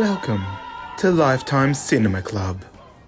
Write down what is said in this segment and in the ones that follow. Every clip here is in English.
Welcome to Lifetime Cinema Club.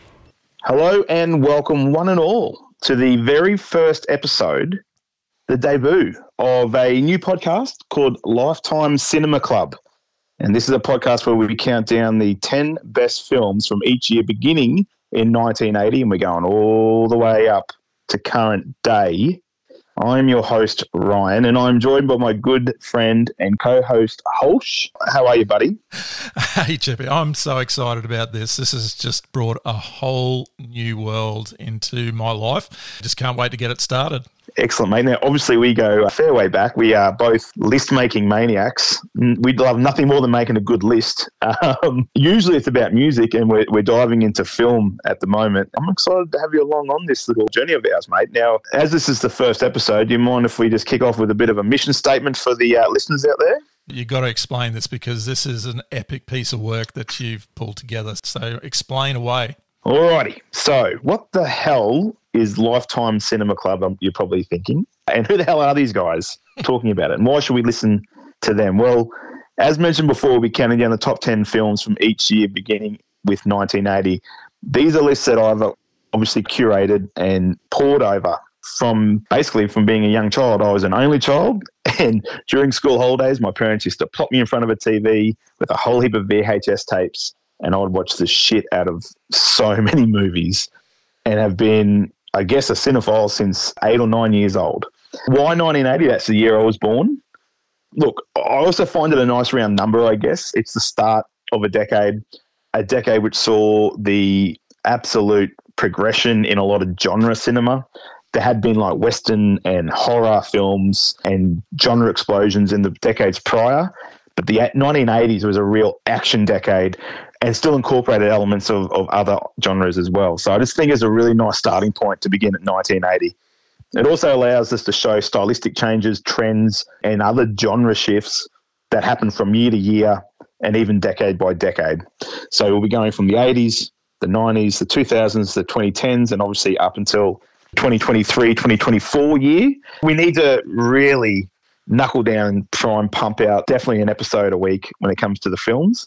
Hello and welcome one and all to the very first episode, the debut of a new podcast called Lifetime Cinema Club. And this is a podcast where we count down the 10 best films from each year beginning in 1980 and we're going all the way up to current day. I'm your host, Ryan, and I'm joined by my good friend and co-host, Holsh. How are you, buddy? Hey, Chippy. I'm so excited about this. This has just brought a whole new world into my life. Just can't wait to get it started. Excellent, mate. Now, obviously, we go a fair way back. We are both list-making maniacs. We'd love nothing more than making a good list. Usually it's about music, and we're diving into film at the moment. I'm excited to have you along on this little journey of ours, mate. Now, as this is the first episode, do you mind if we just kick off with a bit of a mission statement for the listeners out there? You've got to explain this because this is an epic piece of work that you've pulled together. So explain away. Alrighty. So what the hell is Lifetime Cinema Club, you're probably thinking? And who the hell are these guys talking about it? And why should we listen to them? Well, as mentioned before, we'll be counting down the top 10 films from each year beginning with 1980. These are lists that I've obviously curated and poured over from being a young child. I was an only child, and during school holidays, my parents used to plop me in front of a TV with a whole heap of VHS tapes, and I would watch the shit out of so many movies and have been, I guess, a cinephile since 8 or 9 years old. Why 1980? That's the year I was born. Look, I also find it a nice round number, I guess. It's the start of a decade which saw the absolute progression in a lot of genre cinema. There had been like Western and horror films and genre explosions in the decades prior, but the 1980s was a real action decade and still incorporated elements of other genres as well. So I just think it's a really nice starting point to begin at 1980. It also allows us to show stylistic changes, trends, and other genre shifts that happen from year to year and even decade by decade. So we'll be going from the 80s, the 90s, the 2000s, the 2010s, and obviously up until 2023, 2024 year. We need to really knuckle down and try and pump out definitely an episode a week when it comes to the films.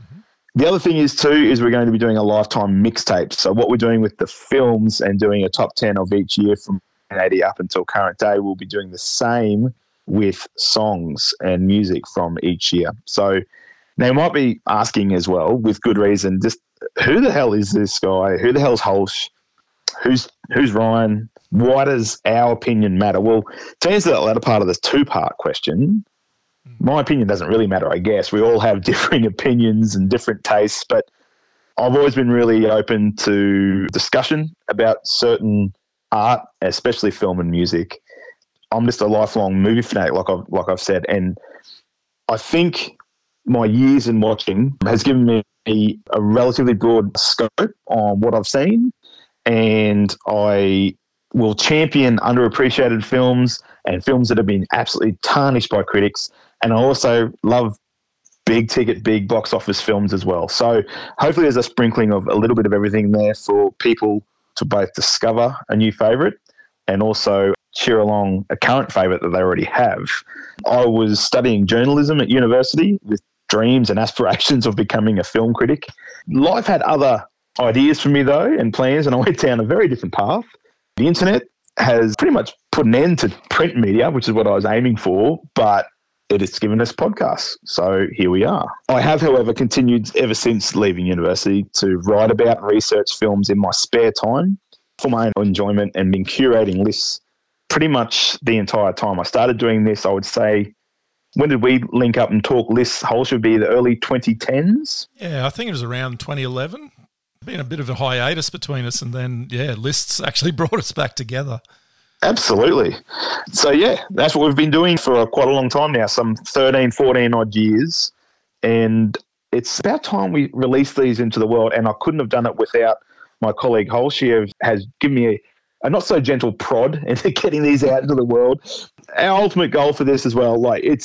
The other thing is we're going to be doing a lifetime mixtape. So what we're doing with the films and doing a top 10 of each year from 1980 up until current day, we'll be doing the same with songs and music from each year. So now you might be asking as well, with good reason, just who the hell is this guy? Who the hell's Holsh? Who's Ryan? Why does our opinion matter? Well, to answer that latter part of this two-part question, my opinion doesn't really matter, I guess. We all have differing opinions and different tastes, but I've always been really open to discussion about certain art, especially film and music. I'm just a lifelong movie fanatic, like I've said, and I think my years in watching has given me a relatively broad scope on what I've seen, and I will champion underappreciated films and films that have been absolutely tarnished by critics. And I also love big ticket, big box office films as well. So hopefully there's a sprinkling of a little bit of everything there for people to both discover a new favourite and also cheer along a current favourite that they already have. I was studying journalism at university with dreams and aspirations of becoming a film critic. Life had other ideas for me though and plans, and I went down a very different path. The internet has pretty much put an end to print media, which is what I was aiming for, but it has given us podcasts. So here we are. I have, however, continued ever since leaving university to write about and research films in my spare time for my own enjoyment and been curating lists pretty much the entire time. I started doing this, I would say, when did we link up and talk lists? Whole should be the early 2010s. Yeah, I think it was around 2011. Been a bit of a hiatus between us, and then, lists actually brought us back together. Absolutely. So, that's what we've been doing for quite a long time now, some 13, 14 odd years. And it's about time we release these into the world, and I couldn't have done it without my colleague Holsh. She has given me a not so gentle prod into getting these out into the world. Our ultimate goal for this as well,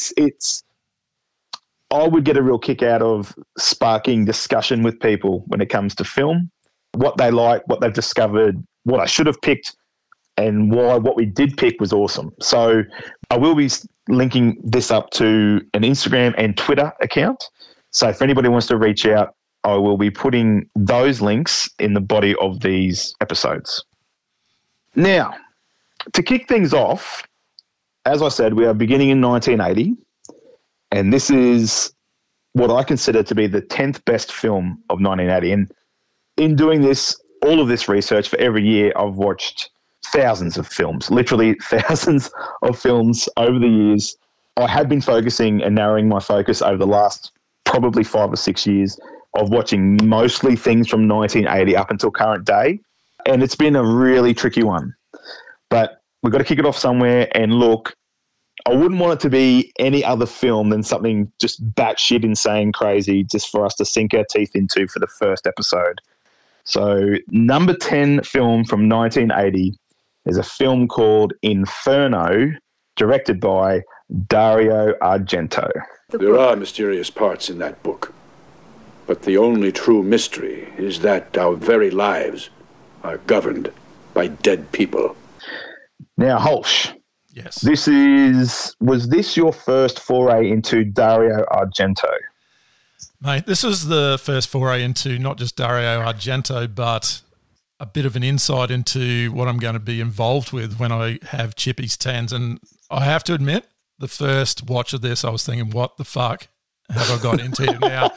I would get a real kick out of sparking discussion with people when it comes to film, what they like, what they've discovered, what I should have picked, and why what we did pick was awesome. So I will be linking this up to an Instagram and Twitter account. So if anybody wants to reach out I will be putting those links in the body of these episodes. Now, to kick things off, as I said, we are beginning in 1980, and this is what I consider to be the 10th best film of 1980. And in doing this, all of this research for every year, I've watched thousands of films, literally thousands of films over the years. I have been focusing and narrowing my focus over the last probably 5 or 6 years of watching mostly things from 1980 up until current day. And it's been a really tricky one. But we've got to kick it off somewhere. And look, I wouldn't want it to be any other film than something just batshit insane crazy just for us to sink our teeth into for the first episode. So number 10 film from 1980 is a film called Inferno, directed by Dario Argento. There are mysterious parts in that book, but the only true mystery is that our very lives are governed by dead people. Now, Holsch. Yes. Was this your first foray into Dario Argento? Mate, this was the first foray into not just Dario Argento, but a bit of an insight into what I'm going to be involved with when I have Chippy's Tens. And I have to admit, the first watch of this, I was thinking, what the fuck have I got into now?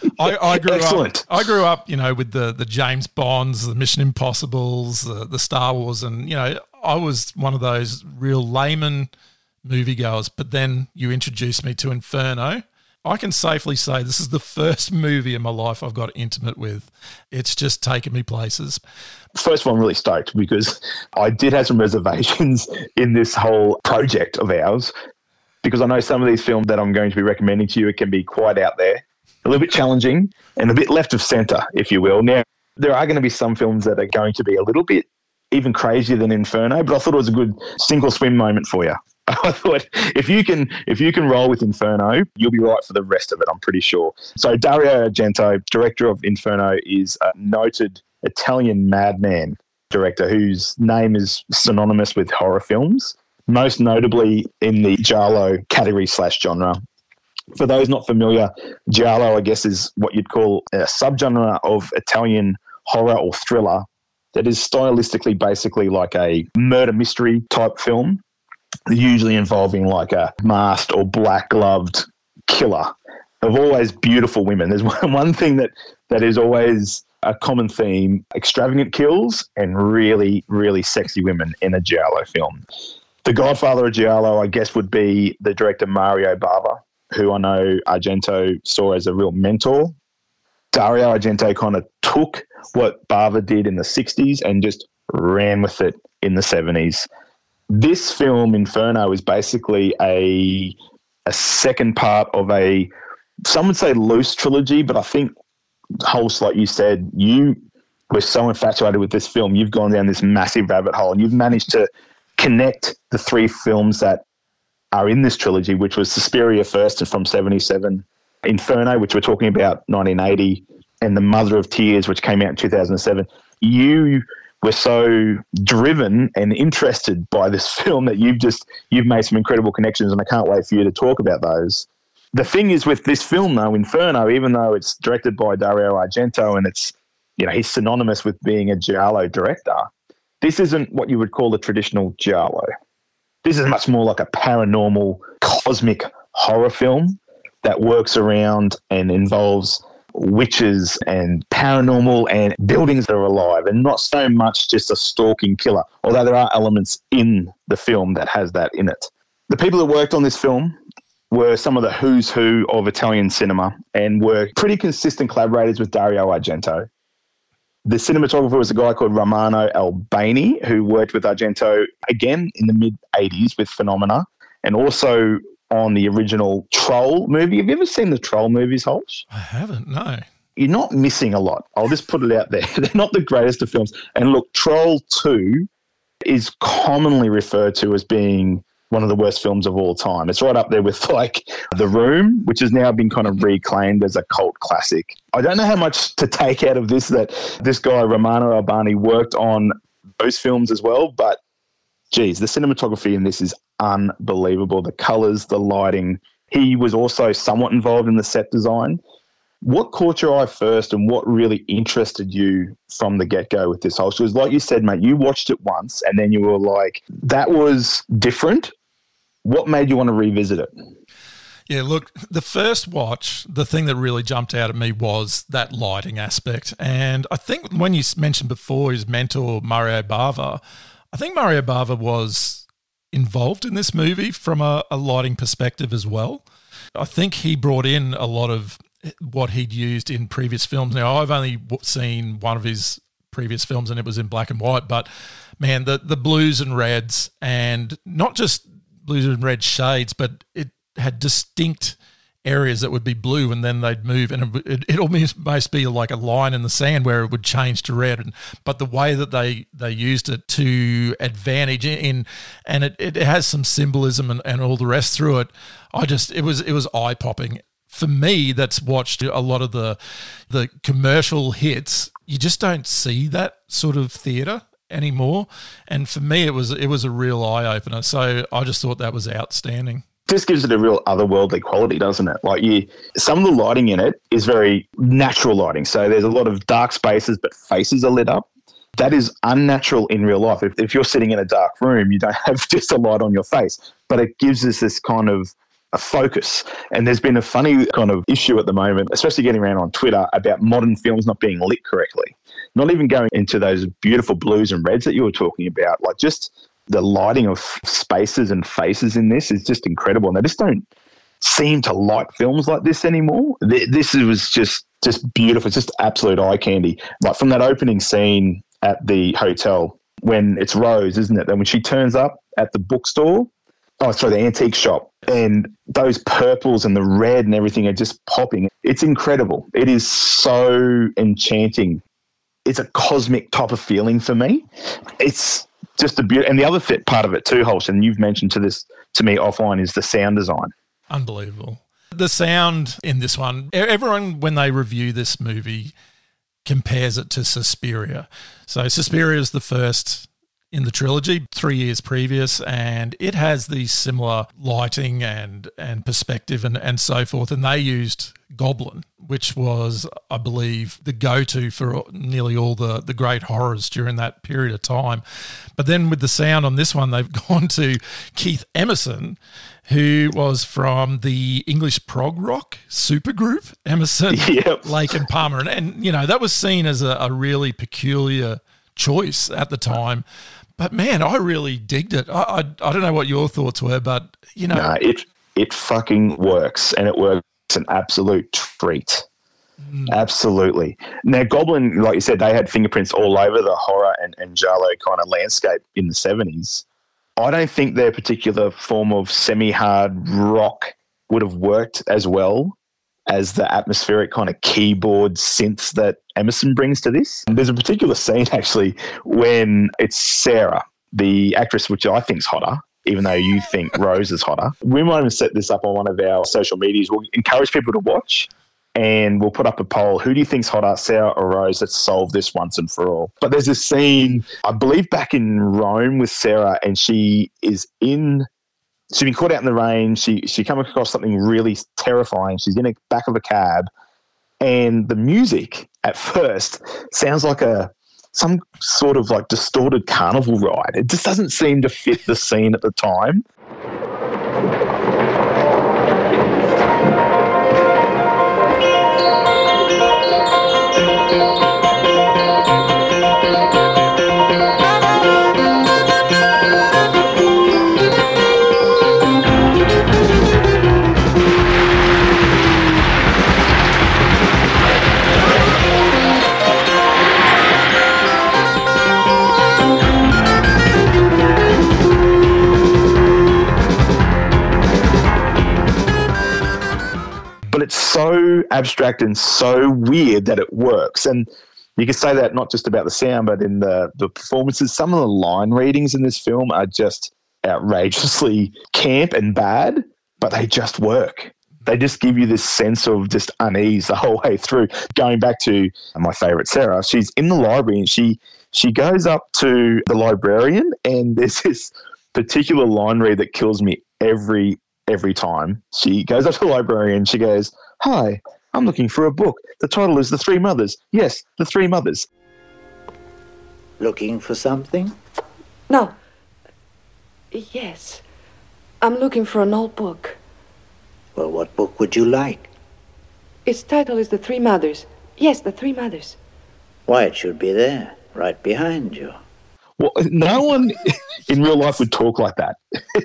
I grew up, with the James Bonds, the Mission Impossibles, the Star Wars, and, I was one of those real layman moviegoers. But then you introduced me to Inferno. I can safely say this is the first movie in my life I've got intimate with. It's just taken me places. First of all, I'm really stoked because I did have some reservations in this whole project of ours because I know some of these films that I'm going to be recommending to you, it can be quite out there, a little bit challenging and a bit left of centre, if you will. Now, there are going to be some films that are going to be a little bit even crazier than Inferno, but I thought it was a good single swim moment for you. I thought if you can roll with Inferno, you'll be right for the rest of it, I'm pretty sure. So Dario Argento, director of Inferno, is a noted Italian madman director whose name is synonymous with horror films, most notably in the giallo category / genre. For those not familiar, giallo, I guess, is what you'd call a subgenre of Italian horror or thriller that is stylistically basically like a murder mystery type film, usually involving like a masked or black-gloved killer of always beautiful women. There's one thing that is always a common theme: extravagant kills and really, really sexy women in a giallo film. The godfather of giallo, I guess, would be the director Mario Bava, who I know Argento saw as a real mentor. Dario Argento kind of took what Bava did in the 60s and just ran with it in the 70s. This film, Inferno, is basically a second part of some would say loose trilogy, but I think, Holst, like you said, you were so infatuated with this film, you've gone down this massive rabbit hole and you've managed to connect the 3 films that are in this trilogy, which was Suspiria first and from 77, Inferno, which we're talking about 1980, and The Mother of Tears, which came out in 2007. You were so driven and interested by this film that you've made some incredible connections, and I can't wait for you to talk about those. The thing is with this film, though, Inferno, even though it's directed by Dario Argento and it's, he's synonymous with being a giallo director, this isn't what you would call a traditional giallo. This is much more like a paranormal, cosmic horror film that works around and involves witches and paranormal and buildings that are alive, and not so much just a stalking killer, although there are elements in the film that has that in it. The people that worked on this film were some of the who's who of Italian cinema and were pretty consistent collaborators with Dario Argento. The cinematographer was a guy called Romano Albani, who worked with Argento again in the mid-80s with Phenomena, and also on the original Troll movie. Have you ever seen the Troll movies, Holsch? I haven't, no. You're not missing a lot. I'll just put it out there. They're not the greatest of films. And look, Troll 2 is commonly referred to as being one of the worst films of all time. It's right up there with like The Room, which has now been kind of reclaimed as a cult classic. I don't know how much to take out of this, that this guy, Romano Albani, worked on those films as well, but geez, the cinematography in this is unbelievable. The colours, the lighting. He was also somewhat involved in the set design. What caught your eye first and what really interested you from the get-go with this whole show? Because like you said, mate, you watched it once and then you were like, that was different. What made you want to revisit it? Yeah, look, the first watch, the thing that really jumped out at me was that lighting aspect. And I think when you mentioned before his mentor, Mario Bava, I think Mario Bava was involved in this movie from a lighting perspective as well. I think he brought in a lot of what he'd used in previous films. Now, I've only seen one of his previous films and it was in black and white, but man, the blues and reds, and not just blues and red shades, but it had distinct areas that would be blue and then they'd move, and it almost be like a line in the sand where it would change to red. But the way that they used it to advantage and it has some symbolism and all the rest through it. It was eye popping. For me, that's watched a lot of the commercial hits. You just don't see that sort of theatre anymore. And for me, it was a real eye opener. So I just thought that was outstanding. Just gives it a real otherworldly quality, doesn't it? Like some of the lighting in it is very natural lighting. So there's a lot of dark spaces, but faces are lit up. That is unnatural in real life. If you're sitting in a dark room, you don't have just a light on your face, but it gives us this kind of a focus. And there's been a funny kind of issue at the moment, especially getting around on Twitter, about modern films not being lit correctly. Not even going into those beautiful blues and reds that you were talking about, like just the lighting of spaces and faces in this is just incredible. And they just don't seem to light films like this anymore. This was just beautiful. It's just absolute eye candy. Like from that opening scene at the hotel when it's Rose, isn't it? Then when she turns up at the bookstore, the antique shop, and those purples and the red and everything are just popping. It's incredible. It is so enchanting. It's a cosmic type of feeling for me. It's just a beauty. And the other part of it too, Holsh, and you've mentioned to me offline, is the sound design. Unbelievable. The sound in this one, everyone, when they review this movie, compares it to Suspiria. So Suspiria is the first in the trilogy, 3 years previous, and it has these similar lighting and perspective and so forth. And they used Goblin, which was, I believe, the go-to for nearly all the great horrors during that period of time. But then with the sound on this one, they've gone to Keith Emerson, who was from the English prog rock supergroup, Emerson, yep. Lake and Palmer. And, you know, that was seen as a really peculiar choice at the time. But, man, I really digged it. I don't know what your thoughts were, but, you know. No, it fucking works, and it works an absolute treat. Absolutely. Now, Goblin, like you said, they had fingerprints all over the horror and giallo kind of landscape in the 70s. I don't think their particular form of semi-hard rock would have worked as well as the atmospheric kind of keyboard synths that Emerson brings to this. There's a particular scene, actually, when it's Sarah, the actress, which I think is hotter, even though you think Rose is hotter. We might even set this up on one of our social medias. We'll encourage people to watch, and we'll put up a poll. Who do you think's hotter, Sarah or Rose? Let's solve this once and for all. But there's a scene, I believe, back in Rome with Sarah, and she's been caught out in the rain. She comes across something really terrifying. She's in the back of a cab, and the music at first sounds like some sort of like distorted carnival ride. It just doesn't seem to fit the scene at the time. But it's so abstract and so weird that it works. And you can say that not just about the sound, but in the performances. Some of the line readings in this film are just outrageously camp and bad, but they just work. They just give you this sense of just unease the whole way through. Going back to my favourite Sarah, she's in the library and she goes up to the librarian, and there's this particular line read that kills me every time. She goes up to the librarian, she goes, "Hi, I'm looking for a book. The title is The Three Mothers. Yes, The Three Mothers. Looking for something? No. Yes. I'm looking for an old book. Well, what book would you like? Its title is The Three Mothers. Yes, The Three Mothers. Why, it should be there, right behind you. Well, no one in real life would talk like that,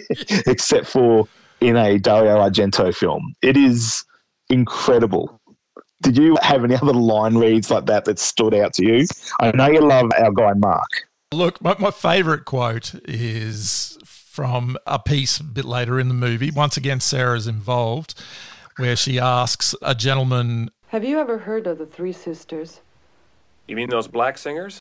except for in a Dario Argento film. It is incredible. Did you have any other line reads like that stood out to you? I know you love our guy Mark. Look, my favourite quote is from a piece a bit later in the movie. Once again, Sarah's involved, where she asks a gentleman, Have you ever heard of the Three Sisters? You mean those black singers?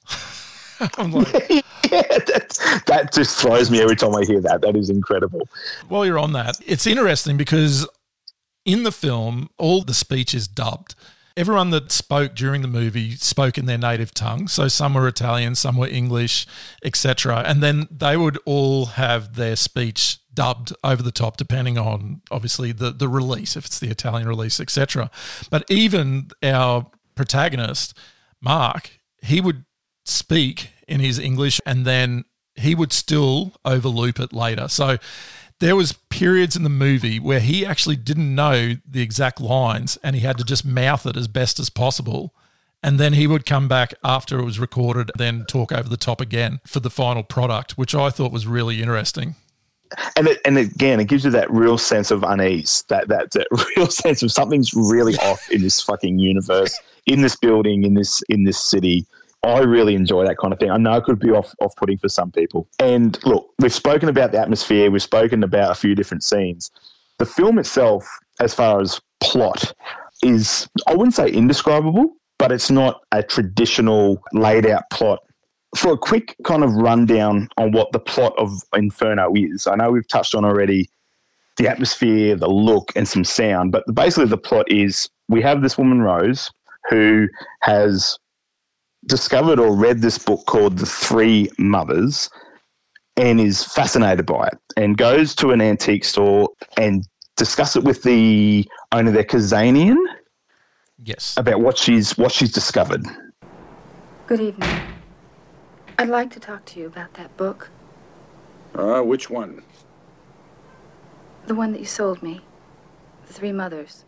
I'm like, Yeah, that just throws me every time I hear that. That is incredible. while you're on that, it's interesting because in the film, all the speech is dubbed. Everyone that spoke during the movie spoke in their native tongue. So some were Italian, some were English, etc. And then they would all have their speech dubbed over the top, depending on, obviously, the release, if it's the Italian release, etc. But even our protagonist, Mark, he would speak in his English and then he would still overloop it later. So there was periods in the movie where he actually didn't know the exact lines and he had to just mouth it as best as possible. And then he would come back after it was recorded, then talk over the top again for the final product, which I thought was really interesting. And again, it gives you that real sense of unease, that real sense of something's really off in this fucking universe, in this building, in this city. I really enjoy that kind of thing. I know it could be off-putting for some people. And look, we've spoken about the atmosphere. We've spoken about a few different scenes. The film itself, as far as plot, is, I wouldn't say indescribable, but it's not a traditional laid-out plot. For a quick kind of rundown on what the plot of Inferno is, I know we've touched on already the atmosphere, the look, and some sound, but basically the plot is we have this woman, Rose, who has discovered or read this book called The Three Mothers and is fascinated by it and goes to an antique store and discuss it with the owner there, Kazanian, Yes. about what she's discovered. Good evening. I'd like to talk to you about that book. Which one? The one that you sold me. The Three Mothers.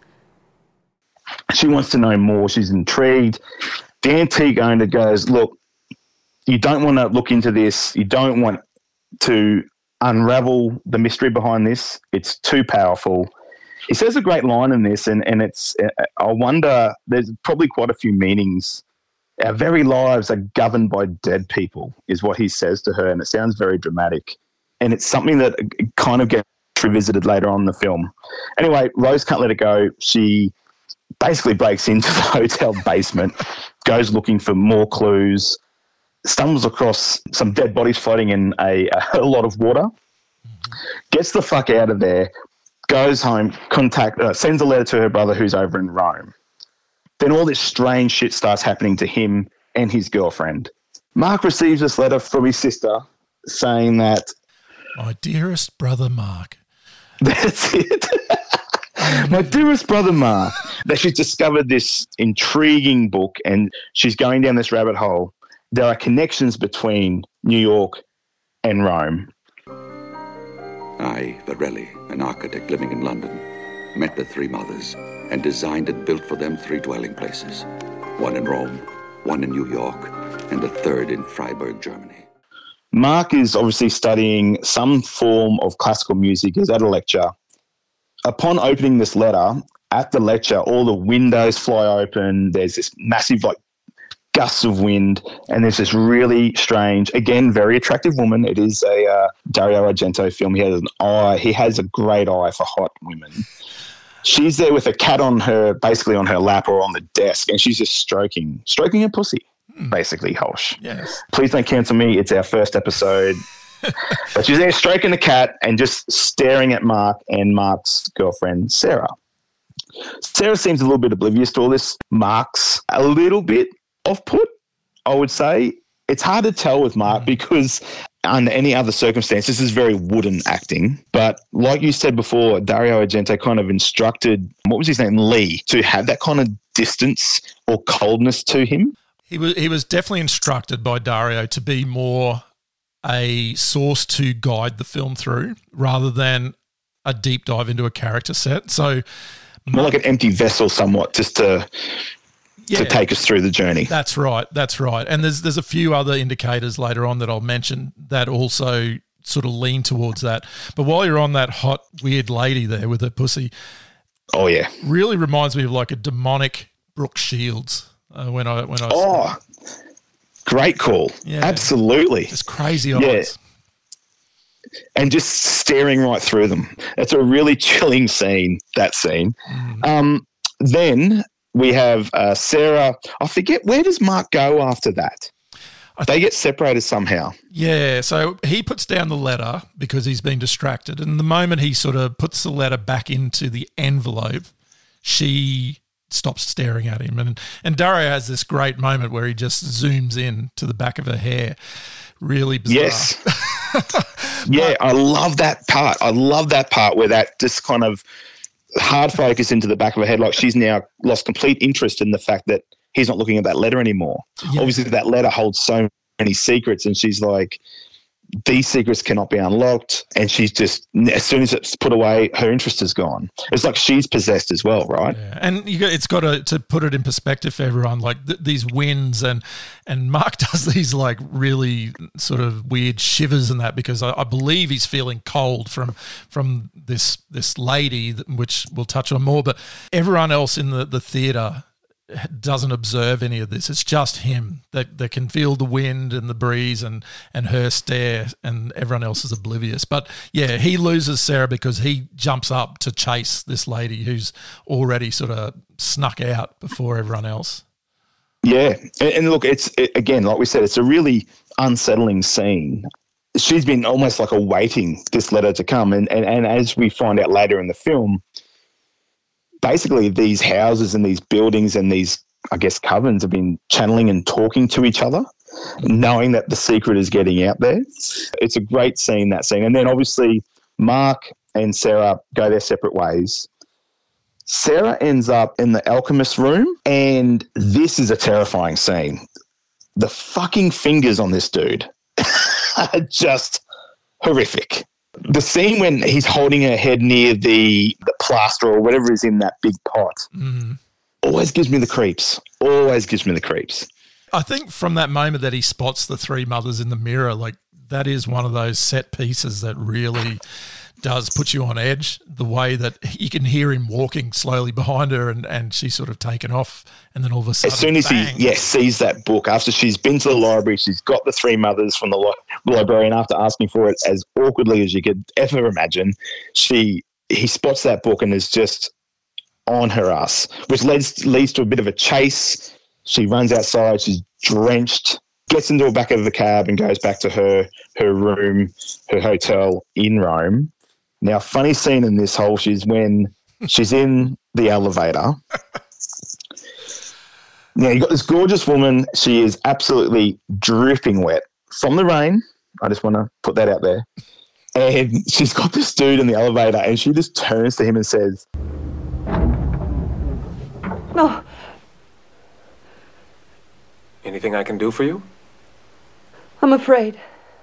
She wants to know more. She's intrigued. The antique owner goes, look, you don't want to look into this. You don't want to unravel the mystery behind this. It's too powerful. He says a great line in this, and it's, I wonder, there's probably quite a few meanings. Our very lives are governed by dead people, is what he says to her, and it sounds very dramatic. And it's something that kind of gets revisited later on in the film. Anyway, Rose can't let it go. She basically breaks into the hotel basement, goes looking for more clues, stumbles across some dead bodies floating in a lot of water, gets the fuck out of there, goes home, sends a letter to her brother who's over in Rome. Then all this strange shit starts happening to him and his girlfriend. Mark receives this letter from his sister saying that, My dearest brother, Mark. that's it. My dearest brother, Mark, that she's discovered this intriguing book and she's going down this rabbit hole. There are connections between New York and Rome. I, Varelli, an architect living in London, met the Three Mothers and designed and built for them 3 dwelling places. One in Rome, one in New York, and a third in Freiburg, Germany. Mark is obviously studying some form of classical music. He's at a lecture. Upon opening this letter, at the lecture, all the windows fly open. There's this massive, gusts of wind, and there's this really strange, again, very attractive woman. It is a Dario Argento film. He has a great eye for hot women. She's there with a cat on her, basically on her lap or on the desk, and she's just stroking her pussy, basically, Holsh. Yes. Please don't cancel me. It's our first episode. But she's there stroking the cat and just staring at Mark and Mark's girlfriend, Sarah. Sarah seems a little bit oblivious to all this. Mark's a little bit off-put, I would say. It's hard to tell with Mark because under any other circumstance, this is very wooden acting. But like you said before, Dario Argento kind of instructed, what was his name, Lee, to have that kind of distance or coldness to him. He was definitely instructed by Dario to be more a source to guide the film through rather than a deep dive into a character set. So more like an empty vessel somewhat, just to take us through the journey. That's right. And there's a few other indicators later on that I'll mention that also sort of lean towards that. But while you're on that hot, weird lady there with her pussy, oh yeah, really reminds me of like a demonic Brooke Shields. When I great call. Yeah. Absolutely. Just crazy eyes. And just staring right through them. It's a really chilling scene, that scene. Then we have Sarah. I forget, where does Mark go after that? They get separated somehow. Yeah, so he puts down the letter because he's been distracted. And the moment he sort of puts the letter back into the envelope, she stops staring at him. And Dario has this great moment where he just zooms in to the back of her hair. Really bizarre. Yes. Yeah, I love that part. Where that just kind of hard focus into the back of her head, like she's now lost complete interest in the fact that he's not looking at that letter anymore. Yeah. Obviously, that letter holds so many secrets, and she's like, these secrets cannot be unlocked. And she's just, as soon as it's put away, her interest is gone. It's like she's possessed as well, right? Yeah. And it's got to put it in perspective for everyone, like these winds and Mark does these like really sort of weird shivers and that because I believe he's feeling cold from this lady, which we'll touch on more, but everyone else in the theatre doesn't observe any of this. It's just him that can feel the wind and the breeze and her stare, and everyone else is oblivious. But yeah, he loses Sarah because he jumps up to chase this lady who's already sort of snuck out before everyone else. Yeah, and look, again, like we said, it's a really unsettling scene. She's been almost like awaiting this letter to come, and as we find out later in the film, basically these houses and these buildings and these, I guess, covens have been channeling and talking to each other, knowing that the secret is getting out there. It's a great scene, that scene. And then obviously Mark and Sarah go their separate ways. Sarah ends up in the alchemist room, and this is a terrifying scene. The fucking fingers on this dude are just horrific. The scene when he's holding her head near the plaster or whatever is in that big pot always gives me the creeps. I think from that moment that he spots the three mothers in the mirror, like that is one of those set pieces that really does put you on edge, the way that you can hear him walking slowly behind her and she's sort of taken off, and then all of a sudden, as soon as bang. he sees that book, after she's been to the library, she's got the three mothers from the librarian, after asking for it as awkwardly as you could ever imagine, he spots that book and is just on her ass, which leads to a bit of a chase. She runs outside, she's drenched, gets into the back of the cab and goes back to her room, her hotel in Rome. Now, funny scene in this whole is when she's in the elevator. Now, you've got this gorgeous woman. She is absolutely dripping wet from the rain. I just want to put that out there. And she's got this dude in the elevator, and she just turns to him and says, "No." Anything I can do for you? I'm afraid.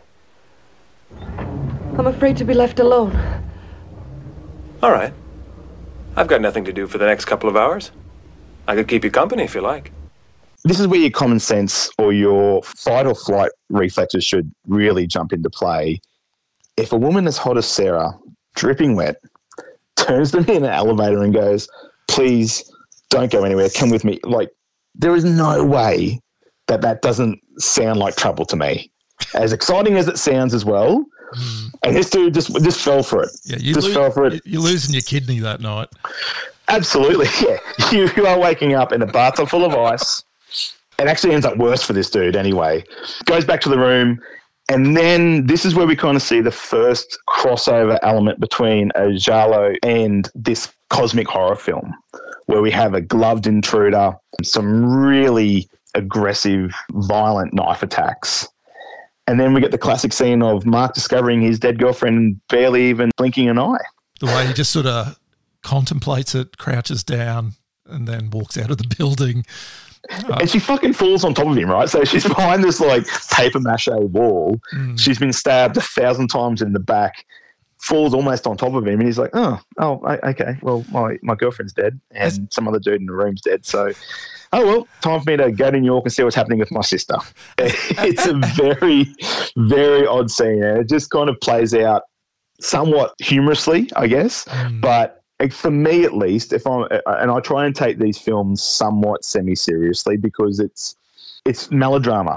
I'm afraid to be left alone. All right. I've got nothing to do for the next couple of hours. I could keep you company if you like. This is where your common sense or your fight or flight reflexes should really jump into play. If a woman as hot as Sarah, dripping wet, turns to me in an elevator and goes, "Please don't go anywhere, come with me," like, there is no way that doesn't sound like trouble to me. As exciting as it sounds as well. And this dude just fell for it. Yeah, fell for it. You're losing your kidney that night. Absolutely, yeah. You are waking up in a bathtub full of ice. It actually ends up worse for this dude anyway. Goes back to the room, and then this is where we kind of see the first crossover element between a giallo and this cosmic horror film, where we have a gloved intruder, some really aggressive, violent knife attacks. And then we get the classic scene of Mark discovering his dead girlfriend and barely even blinking an eye. The way he just sort of contemplates it, crouches down, and then walks out of the building. And she fucking falls on top of him, right? So she's behind this like paper mache wall. She's been stabbed 1,000 times in the back, falls almost on top of him, and he's like, oh, okay, well, my girlfriend's dead, and some other dude in the room's dead, so, oh, well, time for me to go to New York and see what's happening with my sister. It's a very, very odd scene, and it just kind of plays out somewhat humorously, I guess, but for me at least, and I try and take these films somewhat semi-seriously because it's melodrama.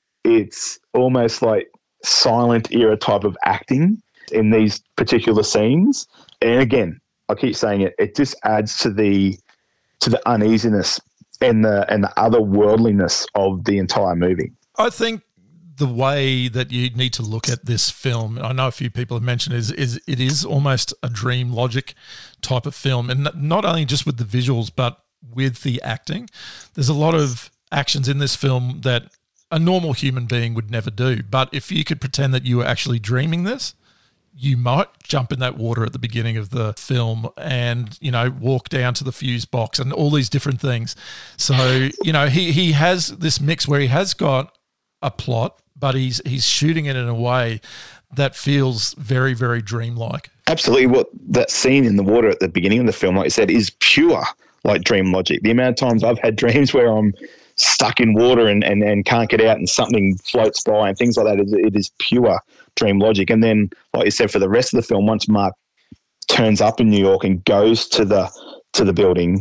It's almost like silent era type of acting in these particular scenes. And again, I keep saying it just adds to the uneasiness and the otherworldliness of the entire movie. I think the way that you need to look at this film, I know a few people have mentioned, is it is almost a dream logic type of film. And not only just with the visuals, but with the acting. There's a lot of actions in this film that a normal human being would never do. But if you could pretend that you were actually dreaming this, you might jump in that water at the beginning of the film and, walk down to the fuse box and all these different things. So, he has this mix where he has got a plot, but he's shooting it in a way that feels very, very dreamlike. Absolutely. What that scene in the water at the beginning of the film, like I said, is pure like dream logic. The amount of times I've had dreams where I'm stuck in water and can't get out and something floats by and things like that, it is pure dream logic. And then, like you said, for the rest of the film, once Mark turns up in New York and goes to the building,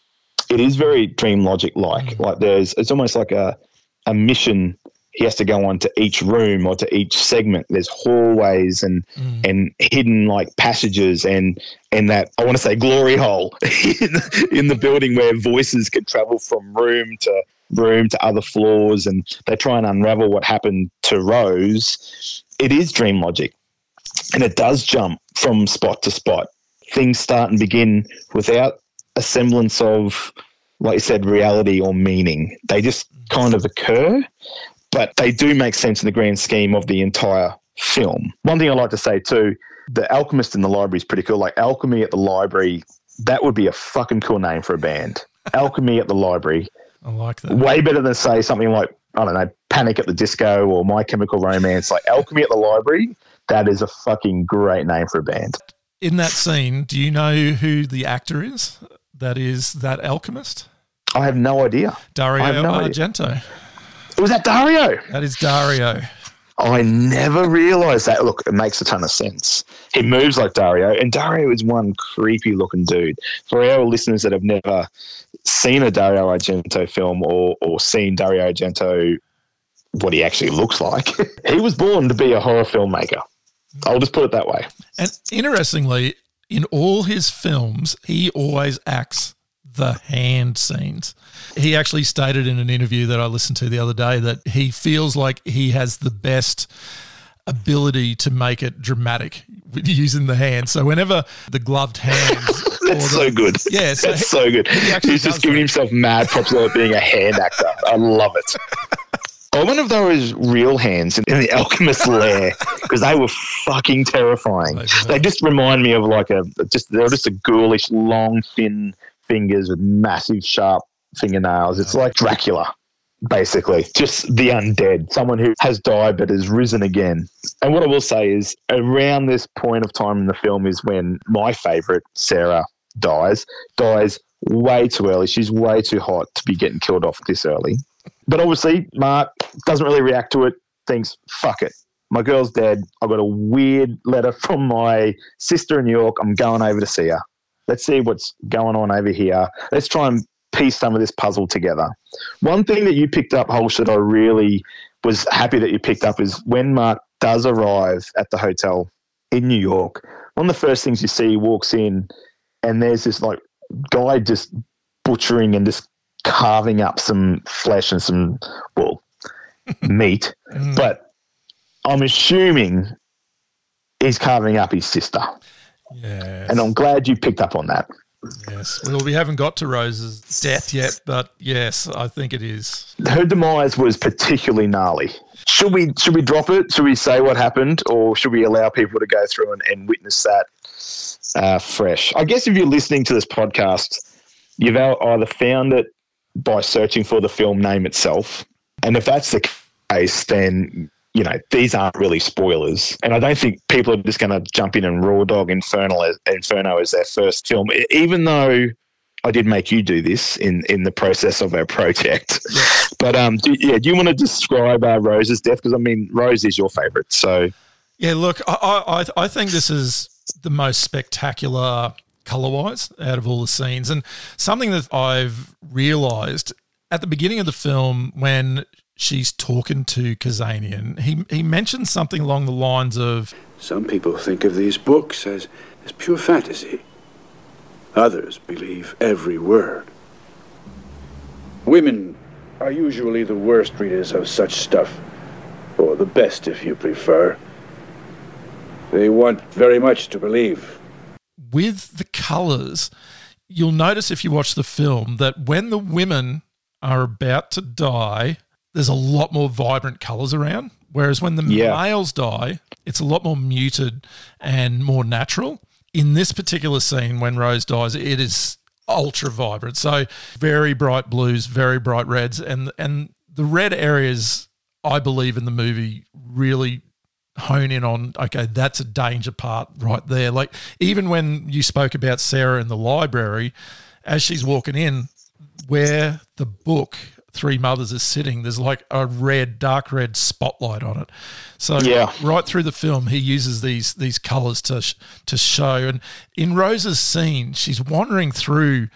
it is very dream logic like. Like it's almost like a mission he has to go on to each room or to each segment. There's hallways and hidden like passages and that, I want to say, glory hole in the building where voices can travel from room to other floors, and they try and unravel what happened to Rose. It is dream logic, and it does jump from spot to spot. Things start and begin without a semblance of, like you said, reality or meaning. They just kind of occur, but they do make sense in the grand scheme of the entire film. One thing I like to say too, the Alchemist in the Library is pretty cool. Like Alchemy at the Library, that would be a fucking cool name for a band. Alchemy at the Library. I like that. Way better than, say, something like, I don't know, Panic at the Disco or My Chemical Romance. Like Alchemy at the Library, that is a fucking great name for a band. In that scene, do you know who the actor is that alchemist? I have no idea. Dario Argento. Was that Dario? That is Dario. I never realised that. Look, it makes a ton of sense. He moves like Dario, and Dario is one creepy-looking dude. For our listeners that have never seen a Dario Argento film or seen Dario Argento, what he actually looks like, he was born to be a horror filmmaker. I'll just put it that way. And interestingly, in all his films, he always acts the hand scenes. He actually stated in an interview that I listened to the other day that he feels like he has the best ability to make it dramatic with using the hands. So whenever the gloved hands... That's so good. Yeah, that's so good. He's just giving himself mad props about being a hand actor. I love it. I wonder if there was real hands in the Alchemist's lair, because they were fucking terrifying. They just remind me of like they're just a ghoulish, long, thin fingers with massive, sharp fingernails. It's like Dracula, basically. Just the undead, someone who has died but has risen again. And what I will say is, around this point of time in the film is when my favourite, Sarah, dies way too early. She's way too hot to be getting killed off this early. But obviously, Mark doesn't really react to it, thinks, fuck it. My girl's dead. I got a weird letter from my sister in New York. I'm going over to see her. Let's see what's going on over here. Let's try and piece some of this puzzle together. One thing that you picked up, Holsh, that I really was happy that you picked up is when Mark does arrive at the hotel in New York, one of the first things you see, he walks in and there's this like guy just butchering and just carving up some flesh and some, well, meat. But I'm assuming he's carving up his sister. Yes. And I'm glad you picked up on that. Yes. Well, we haven't got to Rose's death yet, but yes, I think it is. Her demise was particularly gnarly. Should we drop it? Should we say what happened, or should we allow people to go through and witness that fresh? I guess if you're listening to this podcast, you've either found it by searching for the film name itself, and if that's the case, then these aren't really spoilers. And I don't think people are just going to jump in and raw dog Inferno as their first film, even though I did make you do this in the process of our project. Yeah. But do you want to describe Rose's death? Because, I mean, Rose is your favourite. So, yeah, look, I think this is the most spectacular colour-wise out of all the scenes. And something that I've realised at the beginning of the film when she's talking to Kazanian, he mentions something along the lines of, some people think of these books as pure fantasy. Others believe every word. Women are usually the worst readers of such stuff, or the best if you prefer. They want very much to believe. With the colours, you'll notice if you watch the film that when the women are about to die, there's a lot more vibrant colours around, whereas when the males die, it's a lot more muted and more natural. In this particular scene, when Rose dies, it is ultra vibrant. So very bright blues, very bright reds, and the red areas, I believe, in the movie really hone in on, okay, that's a danger part right there. Like, even when you spoke about Sarah in the library, as she's walking in, where the book Three Mothers is sitting, there's like a dark red spotlight on it. So right through the film, he uses these colours to show. And in Rose's scene, she's wandering through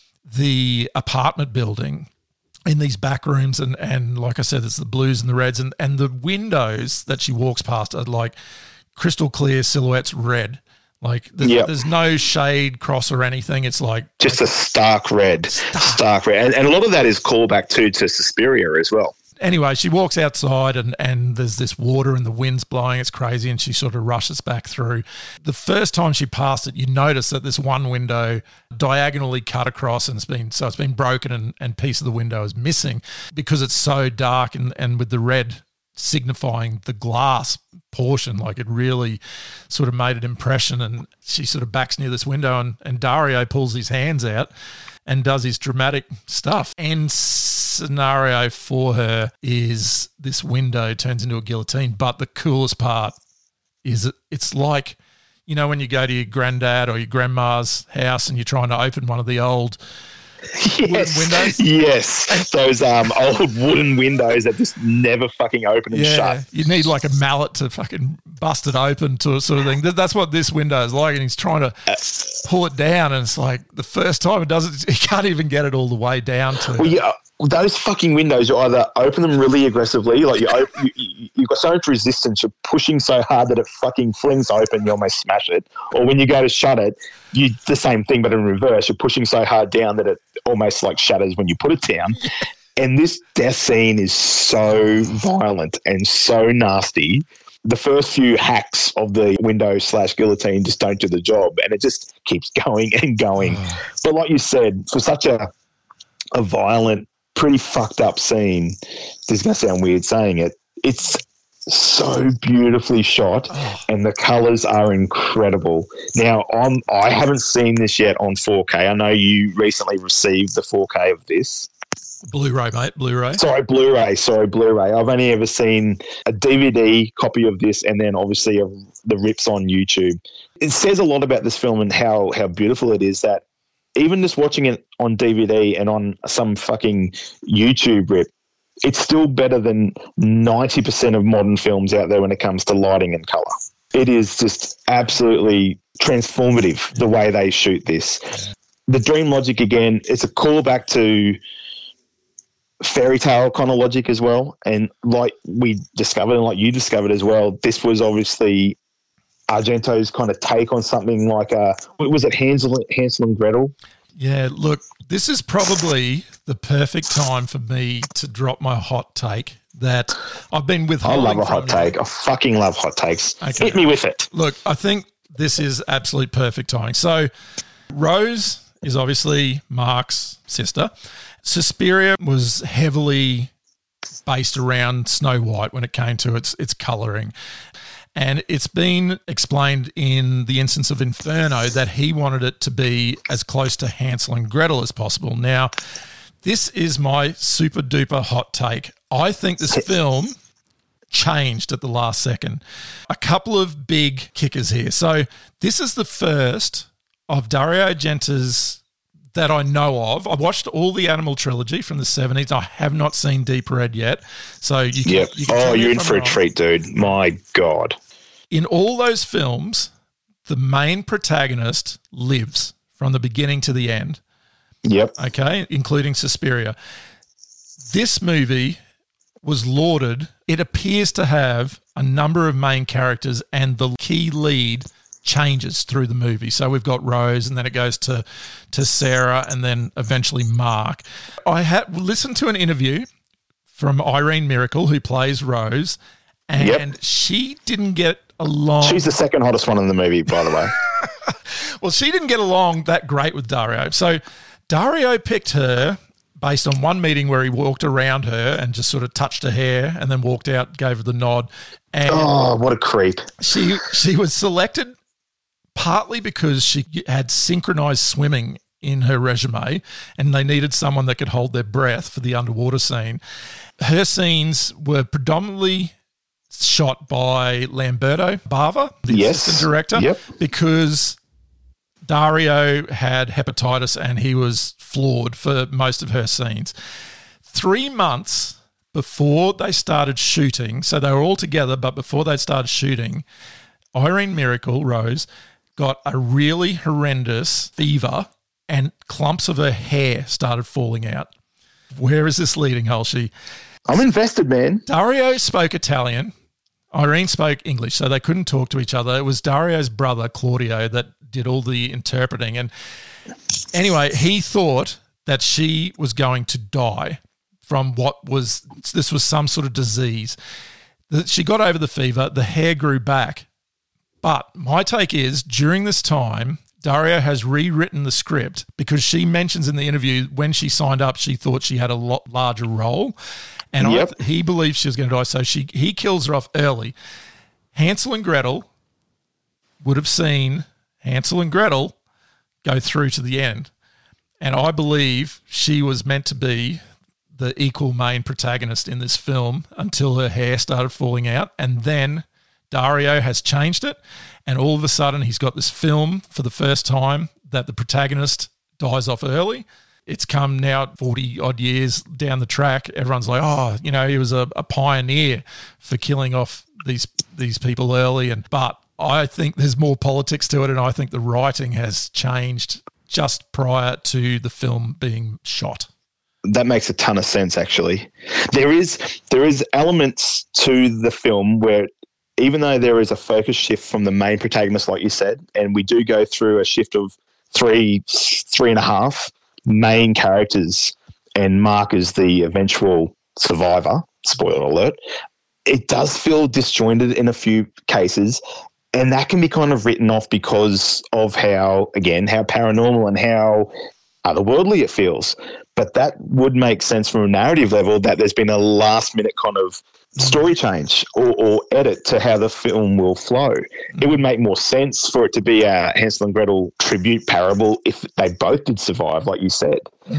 the apartment building in these back rooms, and like I said, it's the blues and the reds, and the windows that she walks past are like crystal clear silhouettes red. Like there's no shade cross or anything. It's like just a stark red. And a lot of that is callback to Suspiria as well. Anyway, she walks outside and there's this water and the wind's blowing. It's crazy, and she sort of rushes back through. The first time she passed it, you notice that this one window diagonally cut across, and it's been broken, and piece of the window is missing because it's so dark, and with the red signifying the glass portion, like it really sort of made an impression. And she sort of backs near this window, and Dario pulls his hands out and does his dramatic stuff. And scenario for her is this window turns into a guillotine. But the coolest part is it's like, when you go to your granddad or your grandma's house and you're trying to open one of the old wooden windows. Yes, those old wooden windows that just never fucking open and shut. You need like a mallet to fucking bust it open to a sort of thing. That's what this window is like, and he's trying to pull it down, and it's like the first time it does it, he can't even get it all the way down to. Well, yeah, those fucking windows, you either open them really aggressively, like you've got so much resistance, you're pushing so hard that it fucking flings open, you almost smash it. Or when you go to shut it, the same thing, but in reverse, you're pushing so hard down that it almost like shatters when you put it down. And this death scene is so violent and so nasty. The first few hacks of the window / guillotine just don't do the job, and it just keeps going and going. But like you said, for such a violent, pretty fucked up scene, this is going to sound weird saying it, it's so beautifully shot, and the colours are incredible. Now, I haven't seen this yet on 4K. I know you recently received the 4K of this. Blu-ray, mate, Blu-ray. Sorry, Blu-ray. I've only ever seen a DVD copy of this, and then obviously the rips on YouTube. It says a lot about this film and how beautiful it is, that even just watching it on DVD and on some fucking YouTube rip, it's still better than 90% of modern films out there when it comes to lighting and colour. It is just absolutely transformative, the way they shoot this. The dream logic, again, it's a callback to fairy tale kind of logic as well. And like we discovered, and like you discovered as well, this was obviously Argento's kind of take on something like, was it Hansel and Gretel? Yeah, look, this is probably the perfect time for me to drop my hot take that I've been withholding. I love a hot take. I fucking love hot takes. Okay. Hit me with it. Look, I think this is absolute perfect timing. So Rose is obviously Mark's sister. Suspiria was heavily based around Snow White when it came to its colouring. And it's been explained in the instance of Inferno that he wanted it to be as close to Hansel and Gretel as possible. Now, this is my super duper hot take. I think this film changed at the last second. A couple of big kickers here. So this is the first of Dario Argento's that I know of. I watched all the Animal trilogy from the 70s. I have not seen Deep Red yet. So you can, you can you're in for a treat, dude. My God. In all those films, the main protagonist lives from the beginning to the end. Yep. Okay, including Suspiria. This movie was lauded. It appears to have a number of main characters and the key lead changes through the movie. So we've got Rose and then it goes to Sarah and then eventually Mark. I had listened to an interview from Irene Miracle, who plays Rose, and she didn't get along. She's the second hottest one in the movie, by the way. Well, she didn't get along that great with Dario. So Dario picked her based on one meeting where he walked around her and just sort of touched her hair and then walked out, gave her the nod. And what a creep. She was selected partly because she had synchronized swimming in her resume and they needed someone that could hold their breath for the underwater scene. Her scenes were predominantly shot by Lamberto Bava, the assistant director, because Dario had hepatitis and he was flawed for most of her scenes. 3 months before they started shooting, so they were all together, but before they started shooting, Irene Miracle, Rose, got a really horrendous fever and clumps of her hair started falling out. Where is this leading, Halsey? I'm invested, man. Dario spoke Italian. Irene spoke English, so they couldn't talk to each other. It was Dario's brother, Claudio, that did all the interpreting. And anyway, he thought that she was going to die from this was some sort of disease. She got over the fever, the hair grew back. But my take is, during this time, Dario has rewritten the script because she mentions in the interview when she signed up, she thought she had a lot larger role. And he believes she was going to die, so he kills her off early. Hansel and Gretel would have seen Hansel and Gretel go through to the end. And I believe she was meant to be the equal main protagonist in this film until her hair started falling out. And then Dario has changed it, and all of a sudden he's got this film for the first time that the protagonist dies off early. It's come now 40-odd years down the track. Everyone's like, he was a pioneer for killing off these people early. But I think there's more politics to it, and I think the writing has changed just prior to the film being shot. That makes a ton of sense, actually. There is elements to the film where, even though there is a focus shift from the main protagonist, like you said, and we do go through a shift of three and a half main characters, and Mark is the eventual survivor, spoiler alert, it does feel disjointed in a few cases, and that can be kind of written off because of how paranormal and how otherworldly it feels. But that would make sense from a narrative level, that there's been a last-minute kind of story change or edit to how the film will flow. It would make more sense for it to be a Hansel and Gretel tribute parable if they both did survive, like you said.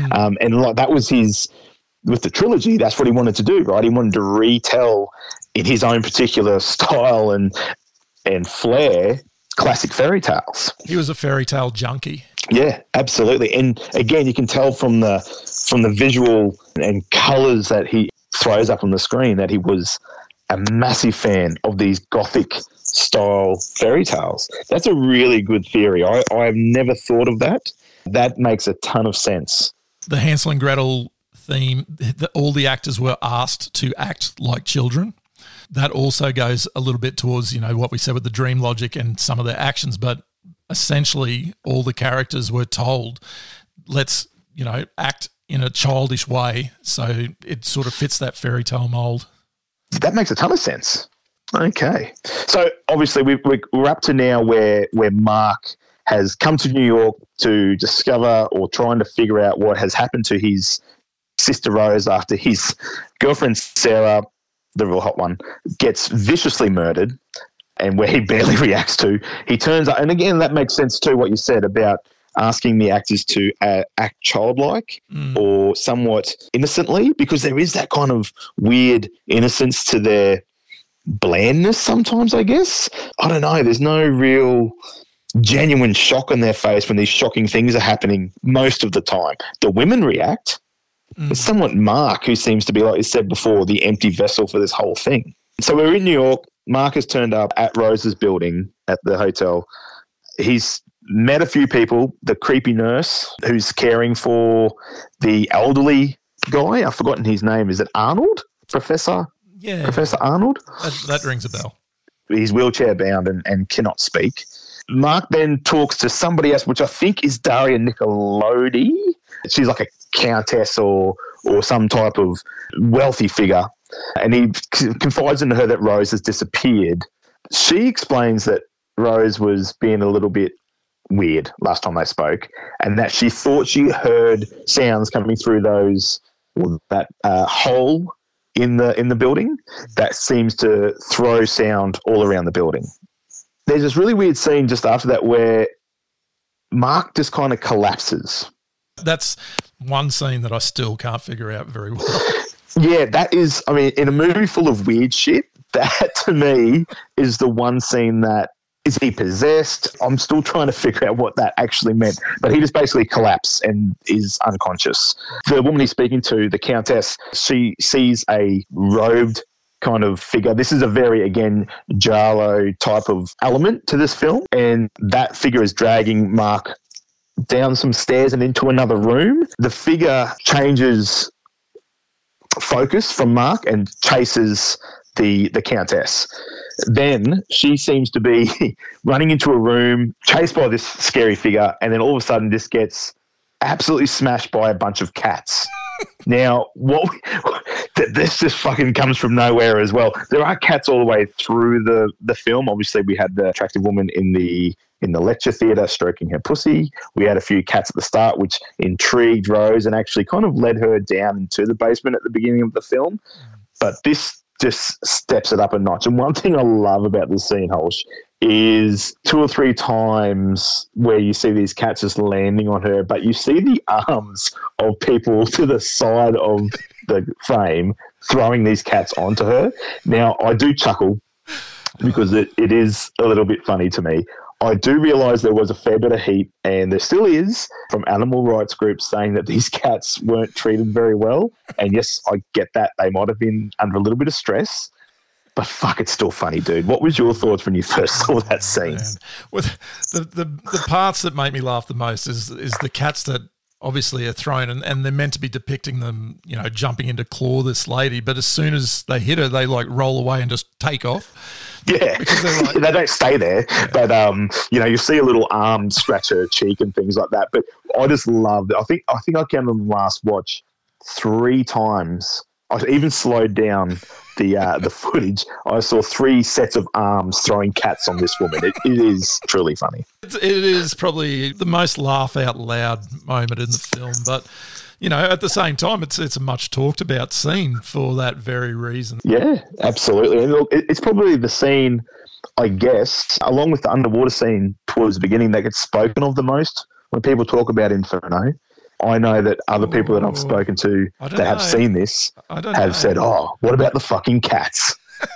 And like that was with the trilogy, that's what he wanted to do, right? He wanted to retell in his own particular style and flair classic fairy tales. He was a fairy tale junkie. Yeah, absolutely. And again, you can tell from the visual and colours that he throws up on the screen that he was a massive fan of these gothic style fairy tales. That's a really good theory. I've never thought of that. That makes a ton of sense. The Hansel and Gretel theme, all the actors were asked to act like children. That also goes a little bit towards, what we said with the dream logic and some of their actions, but essentially all the characters were told, let's, act in a childish way, so it sort of fits that fairy tale mold. That makes a ton of sense. Okay. So obviously we're up to now where Mark has come to New York to discover or trying to figure out what has happened to his sister Rose after his girlfriend Sarah, the real hot one, gets viciously murdered, and where he barely reacts to. He turns up, and again, that makes sense too, what you said about asking the actors to act childlike or somewhat innocently, because there is that kind of weird innocence to their blandness sometimes, I guess. I don't know. There's no real genuine shock on their face when these shocking things are happening most of the time. The women react. It's somewhat Mark, who seems to be, like you said before, the empty vessel for this whole thing. So we're in New York. Mark has turned up at Rose's building at the hotel. He's met a few people, the creepy nurse who's caring for the elderly guy. I've forgotten his name. Is it Arnold? Professor Arnold? That rings a bell. He's wheelchair bound and cannot speak. Mark then talks to somebody else, which I think is Daria Nicolodi. She's like a countess or some type of wealthy figure. And he confides into her that Rose has disappeared. She explains that Rose was being a little bit weird last time they spoke, and that she thought she heard sounds coming through that hole in the building that seems to throw sound all around the building. There's this really weird scene just after that where Mark just kind of collapses. That's one scene that I still can't figure out very well. Yeah, that is, I mean, in a movie full of weird shit, that to me is the one scene that, is he possessed? I'm still trying to figure out what that actually meant. But he just basically collapsed and is unconscious. The woman he's speaking to, the Countess, she sees a robed kind of figure. This is a very, again, Giallo type of element to this film. And that figure is dragging Mark down some stairs and into another room. The figure changes focus from Mark and chases the Countess. Then she seems to be running into a room, chased by this scary figure, and then all of a sudden this gets absolutely smashed by a bunch of cats. Now, this just fucking comes from nowhere as well. There are cats all the way through the film. Obviously, we had the attractive woman in the lecture theatre stroking her pussy. We had a few cats at the start, which intrigued Rose and actually kind of led her down into the basement at the beginning of the film. But this just steps it up a notch. And one thing I love about this scene, Holsh, is 2 or 3 times where you see these cats just landing on her, but you see the arms of people to the side of the frame throwing these cats onto her. Now, I do chuckle because it is a little bit funny to me. I do realise there was a fair bit of heat, and there still is, from animal rights groups saying that these cats weren't treated very well. And yes, I get that. They might have been under a little bit of stress. But fuck, it's still funny, dude. What was your thoughts when you first saw that scene? Well, the parts that make me laugh the most is the cats that obviously are thrown, and they're meant to be depicting them, you know, jumping in to claw this lady. But as soon as they hit her, they like roll away and just take off. Yeah, because they're like, they don't stay there. Yeah. But you know, you see a little arm scratch her cheek and things like that. But I just love it. I think I counted on the last watch 3 times. I even slowed down the footage. I saw 3 sets of arms throwing cats on this woman. It is truly funny. It is probably the most laugh out loud moment in the film, but you know, at the same time, it's a much talked about scene for that very reason. Yeah, absolutely. And look, it's probably the scene, I guess, along with the underwater scene towards the beginning, that gets spoken of the most when people talk about Inferno. I know that other people that I've spoken to that have seen this have said, "Oh, what about the fucking cats?"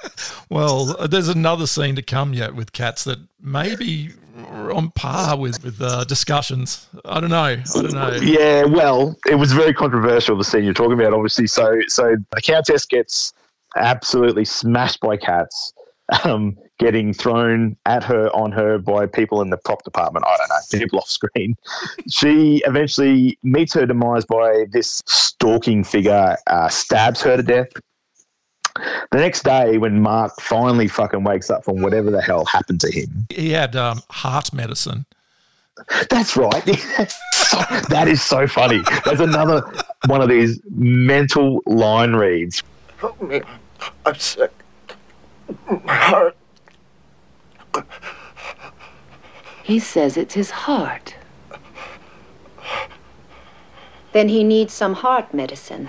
Well, there's another scene to come yet with cats that may be on par with discussions. I don't know. Yeah, well, it was very controversial, the scene you're talking about, obviously. So the Countess gets absolutely smashed by cats, getting thrown at her, on her, by people in the prop department. I don't know, people off screen. She eventually meets her demise by this stalking figure, stabs her to death. The next day, when Mark finally fucking wakes up from whatever the hell happened to him. He had heart medicine. That's right. That is so funny. That's another one of these mental line reads. Help me. I'm sick. My heart. He says it's his heart. Then he needs some heart medicine.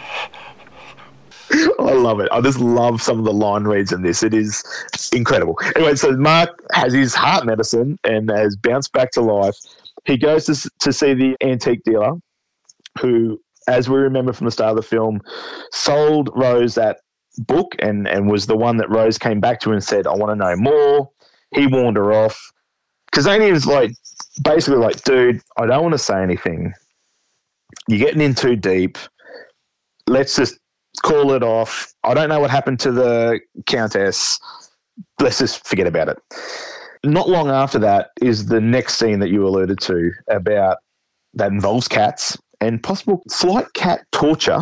I love it. I just love some of the line reads in this. It is incredible. Anyway, so Mark has his heart medicine and has bounced back to life. He goes to see the antique dealer who, as we remember from the start of the film, sold Rose that book and was the one that Rose came back to and said, I want to know more. He warned her off. Kazanian's like, basically like, dude, I don't want to say anything. You're getting in too deep. Let's just call it off. I don't know what happened to the Countess. Let's just forget about it. Not long after that is the next scene that you alluded to about that involves cats and possible slight cat torture.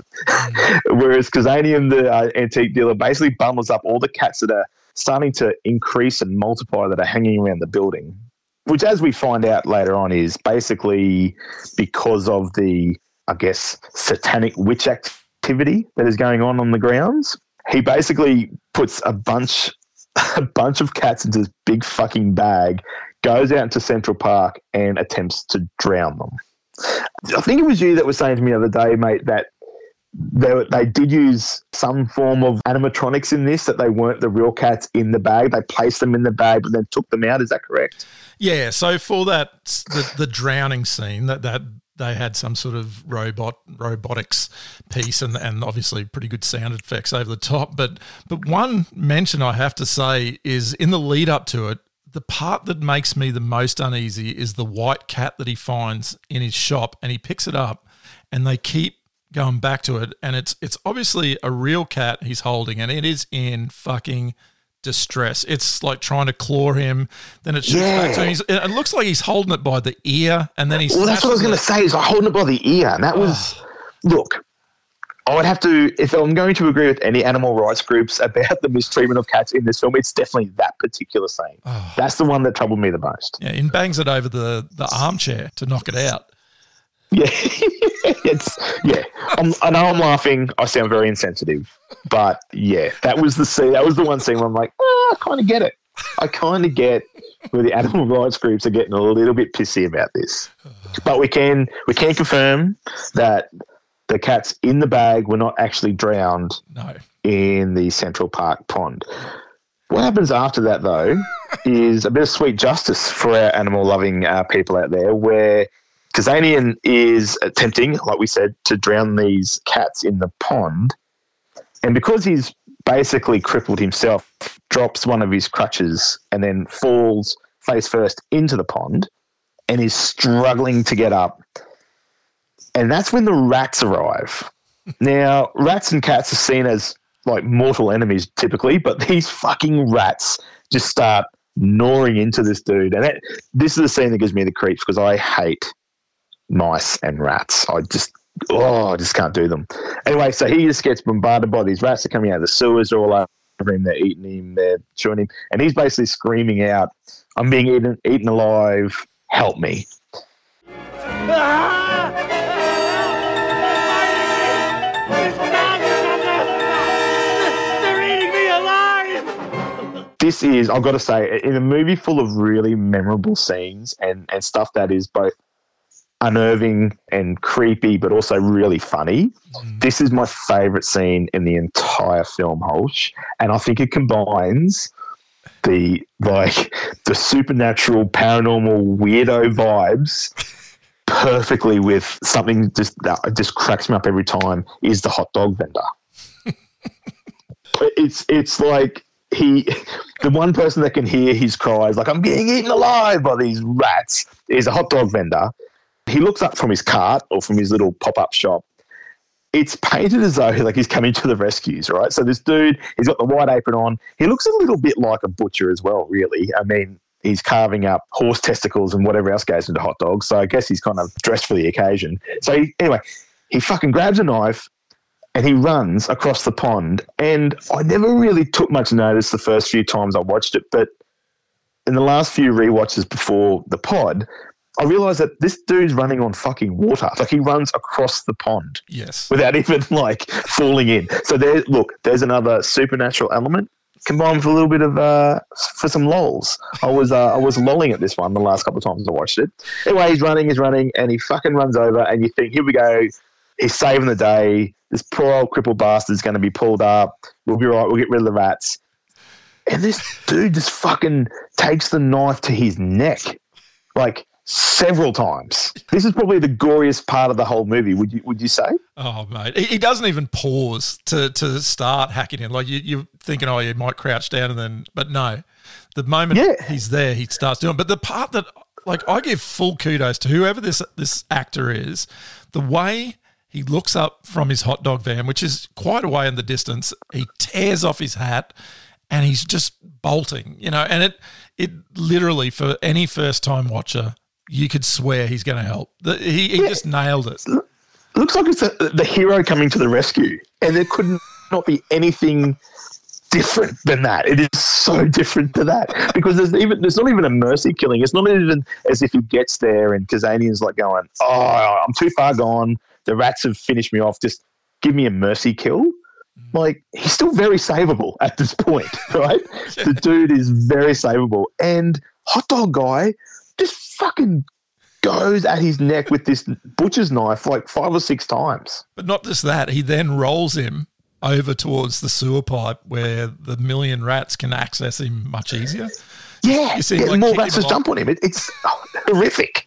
Whereas Kazanian, the antique dealer, basically bundles up all the cats that are starting to increase and multiply that are hanging around the building, which, as we find out later on, is basically because of the, I guess, satanic witch activity that is going on the grounds. He basically puts a bunch of cats into this big fucking bag, goes out into Central Park and attempts to drown them. I think it was you that was saying to me the other day, mate, that they did use some form of animatronics in this, that they weren't the real cats in the bag. They placed them in the bag but then took them out. Is that correct? Yeah. So for that, the drowning scene, that they had some sort of robotics piece and obviously pretty good sound effects over the top. But one mention I have to say is in the lead up to it, the part that makes me the most uneasy is the white cat that he finds in his shop, and he picks it up and they keep going back to it, and it's obviously a real cat he's holding, and it is in fucking distress. It's like trying to claw him, then it shoots back to him. It looks like he's holding it by the ear, and then he's... Well, that's what I was going to say, is like holding it by the ear, and that was... Look, I would have to... If I'm going to agree with any animal rights groups about the mistreatment of cats in this film, it's definitely that particular scene. That's the one that troubled me the most. Yeah, he bangs it over the armchair to knock it out. Yeah, I know I'm laughing. I sound very insensitive, but yeah, that was the scene. That was the one scene where I'm like, I kind of get it. I kind of get where the animal rights groups are getting a little bit pissy about this. But we can confirm that the cats in the bag were not actually drowned in the Central Park pond. What happens after that, though, is a bit of sweet justice for our animal-loving people out there, where Kazanian is attempting, like we said, to drown these cats in the pond. And because he's basically crippled himself, drops one of his crutches and then falls face first into the pond and is struggling to get up. And that's when the rats arrive. Now, rats and cats are seen as like mortal enemies typically, but these fucking rats just start gnawing into this dude. And this is the scene that gives me the creeps because I hate mice and rats. I just can't do them. Anyway, so he just gets bombarded by these rats. They're coming out of the sewers all over him. They're eating him. They're chewing him. And he's basically screaming out, I'm being eaten alive. Help me. They're eating me alive! This is, I've got to say, in a movie full of really memorable scenes and stuff that is both unnerving and creepy, but also really funny. This is my favourite scene in the entire film, Holsch, and I think it combines the supernatural, paranormal, weirdo vibes perfectly with something that just cracks me up every time. Is the hot dog vendor? It's like the one person that can hear his cries, like I'm being eaten alive by these rats, is a hot dog vendor. He looks up from his cart or from his little pop-up shop. It's painted as though like he's coming to the rescues, right? So this dude, he's got the white apron on. He looks a little bit like a butcher as well, really. I mean, he's carving up horse testicles and whatever else goes into hot dogs. So I guess he's kind of dressed for the occasion. So he fucking grabs a knife and he runs across the pond. And I never really took much notice the first few times I watched it, but in the last few rewatches before the pod, I realised that this dude's running on fucking water. Like he runs across the pond. Yes. Without even like falling in. So there's another supernatural element combined with a little bit of for some lols. I was lolling at this one the last couple of times I watched it. Anyway, he's running, and he fucking runs over, and you think, here we go, he's saving the day. This poor old crippled bastard's going to be pulled up. We'll be right. We'll get rid of the rats. And this dude just fucking takes the knife to his neck, like several times. This is probably the goriest part of the whole movie. Would you say? Oh, mate, he doesn't even pause to start hacking in. Like you're thinking, oh, you might crouch down and then, but no, the moment he's there, he starts doing. But the part that, like, I give full kudos to whoever this actor is, the way he looks up from his hot dog van, which is quite a way in the distance. He tears off his hat and he's just bolting, and it literally, for any first-time watcher, you could swear he's going to help. He just nailed it. Looks like it's the hero coming to the rescue, and there could not be anything different than that. It is so different to that because there's not even a mercy killing. It's not even as if he gets there and Kazanian's like going, oh, I'm too far gone. The rats have finished me off. Just give me a mercy kill. Like, he's still very savable at this point, right? The dude is very savable. And Hot Dog Guy just fucking goes at his neck with this butcher's knife like 5 or 6 times. But not just that. He then rolls him over towards the sewer pipe where the million rats can access him much easier. Yeah, more rats just jump on him. It's horrific.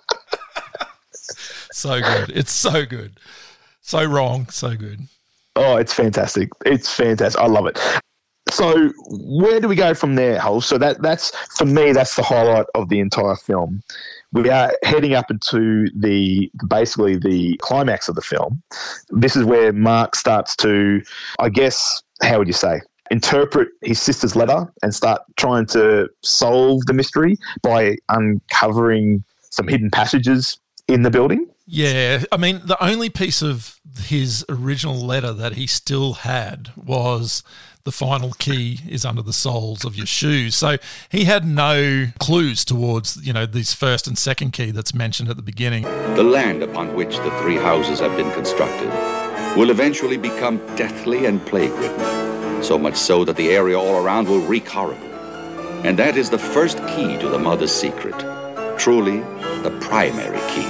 So good. It's so good. So wrong, so good. Oh, it's fantastic. It's fantastic. I love it. So where do we go from there, Hull? So that's for me, that's the highlight of the entire film. We are heading up into basically the climax of the film. This is where Mark starts to, I guess, how would you say, interpret his sister's letter and start trying to solve the mystery by uncovering some hidden passages in the building. Yeah, I mean, the only piece of his original letter that he still had was the final key is under the soles of your shoes. So he had no clues towards, this first and second key that's mentioned at the beginning. The land upon which the 3 houses have been constructed will eventually become deathly and plague-ridden, so much so that the area all around will wreak horribly. And that is the first key to the mother's secret, truly the primary key.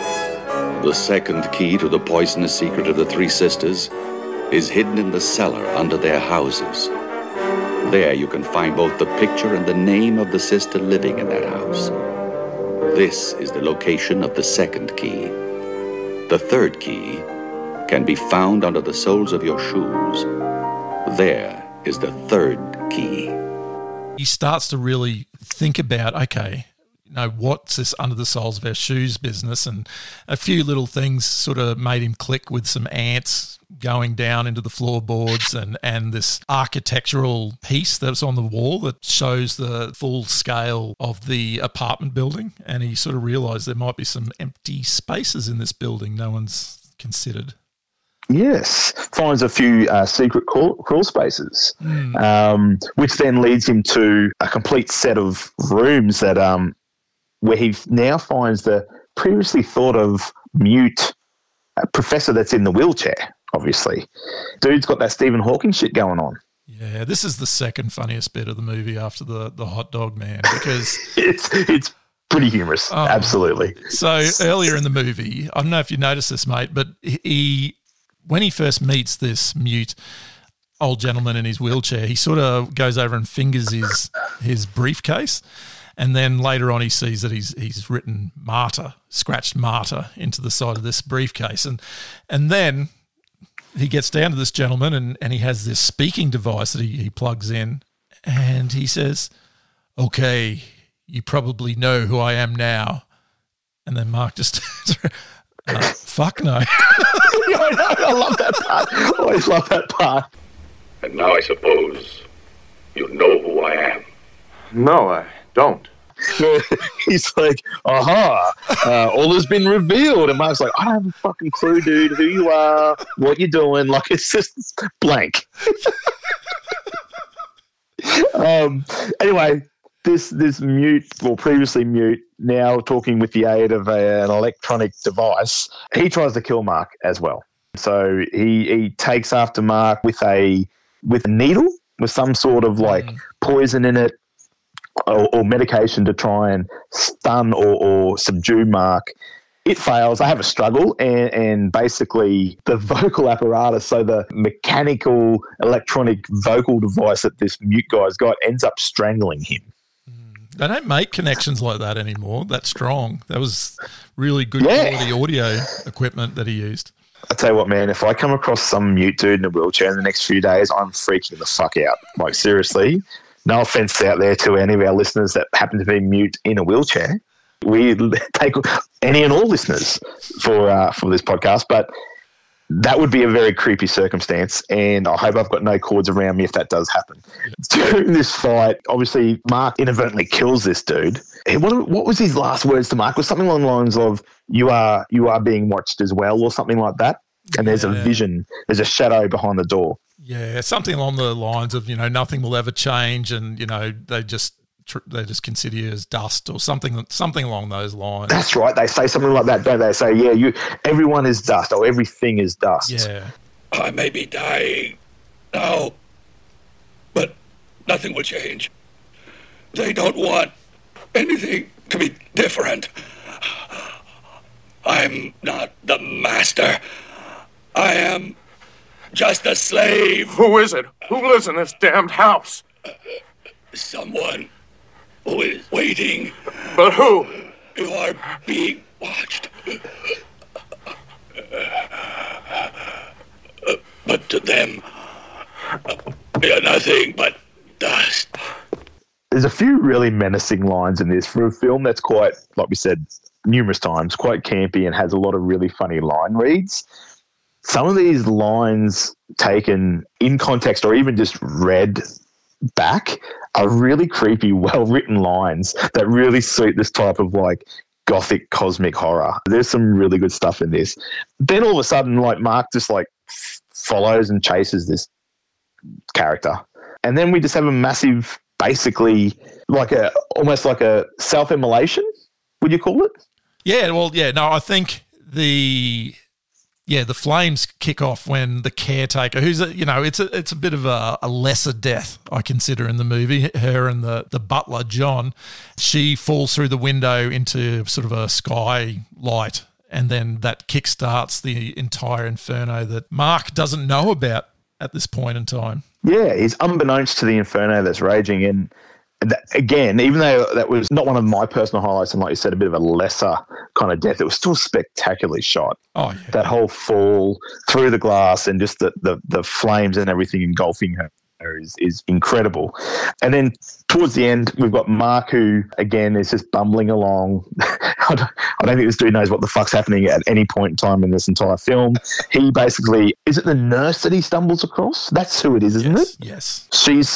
The second key to the poisonous secret of the 3 sisters is hidden in the cellar under their houses. There you can find both the picture and the name of the sister living in that house. This is the location of the second key. The third key can be found under the soles of your shoes. There is the third key. He starts to really think about, okay, what's this under the soles of our shoes business? And a few little things sort of made him click with some ants going down into the floorboards and this architectural piece that's on the wall that shows the full scale of the apartment building. And he sort of realised there might be some empty spaces in this building no one's considered. Yes, finds a few secret crawl spaces, which then leads him to a complete set of rooms that where he now finds the previously thought of mute professor that's in the wheelchair, obviously. Dude's got that Stephen Hawking shit going on. Yeah, this is the second funniest bit of the movie after the hot dog man because... it's pretty humorous, absolutely. So earlier in the movie, I don't know if you noticed this, mate, but when he first meets this mute old gentleman in his wheelchair, he sort of goes over and fingers his briefcase. And then later on he sees that he's written martyr, scratched martyr into the side of this briefcase. And then he gets down to this gentleman and he has this speaking device that he plugs in and he says, okay, you probably know who I am now. And then Mark just fuck no. I love that part. I always love that part. And now I suppose you know who I am. No, I don't. He's like, aha, all has been revealed. And Mark's like, I don't have a fucking clue, dude, who you are, what you're doing. Like, it's just blank. Anyway, this mute, or previously mute, now talking with the aid of an electronic device, he tries to kill Mark as well. So he takes after Mark with a needle with some sort of like poison in it or medication to try and stun or subdue Mark. It fails. They have a struggle, and basically the vocal apparatus, so the mechanical electronic vocal device that this mute guy's got, ends up strangling him. They don't make connections like that anymore. That strong. That was really good quality audio equipment that he used. I tell you what, man, if I come across some mute dude in a wheelchair in the next few days, I'm freaking the fuck out. Like, seriously. No offense out there to any of our listeners that happen to be mute in a wheelchair. We take any and all listeners for this podcast, but that would be a very creepy circumstance, and I hope I've got no cords around me if that does happen. During this fight, obviously, Mark inadvertently kills this dude. And what was his last words to Mark? It was something along the lines of, you are being watched as well, or something like that. And there's a vision, there's a shadow behind the door. Yeah, something along the lines of, nothing will ever change, and, they just consider you as dust or something along those lines. That's right. They say something like that, don't they? They say, everyone is dust, or everything is dust. Yeah. I may be dying now, but nothing will change. They don't want anything to be different. I'm not the master. I am just a slave. Who is it? Who lives in this damned house? Someone who is waiting. But who? You are being watched. But to them, you're nothing but dust. There's a few really menacing lines in this for a film that's quite, like we said numerous times, quite campy and has a lot of really funny line reads. Some of these lines taken in context or even just read back are really creepy, well-written lines that really suit this type of like gothic cosmic horror. There's some really good stuff in this. Then all of a sudden, like, Mark just like follows and chases this character. And then we just have a massive, basically almost like a self-immolation, would you call it? Yeah, well, yeah, no, I think the flames kick off when the caretaker, who's it's a bit of a lesser death, I consider, in the movie. Her and the butler, John, she falls through the window into sort of a sky light, and then that kickstarts the entire inferno that Mark doesn't know about at this point in time. Yeah, he's unbeknownst to the inferno that's raging. And again, even though that was not one of my personal highlights, and like you said, a bit of a lesser kind of death, it was still spectacularly shot. Oh, yeah. That whole fall through the glass and just the flames and everything engulfing her is incredible. And then towards the end, we've got Mark, who, again, is just bumbling along. I don't think this dude knows what the fuck's happening at any point in time in this entire film. He basically, is it the nurse that he stumbles across? That's who it is, isn't it? Yes. She's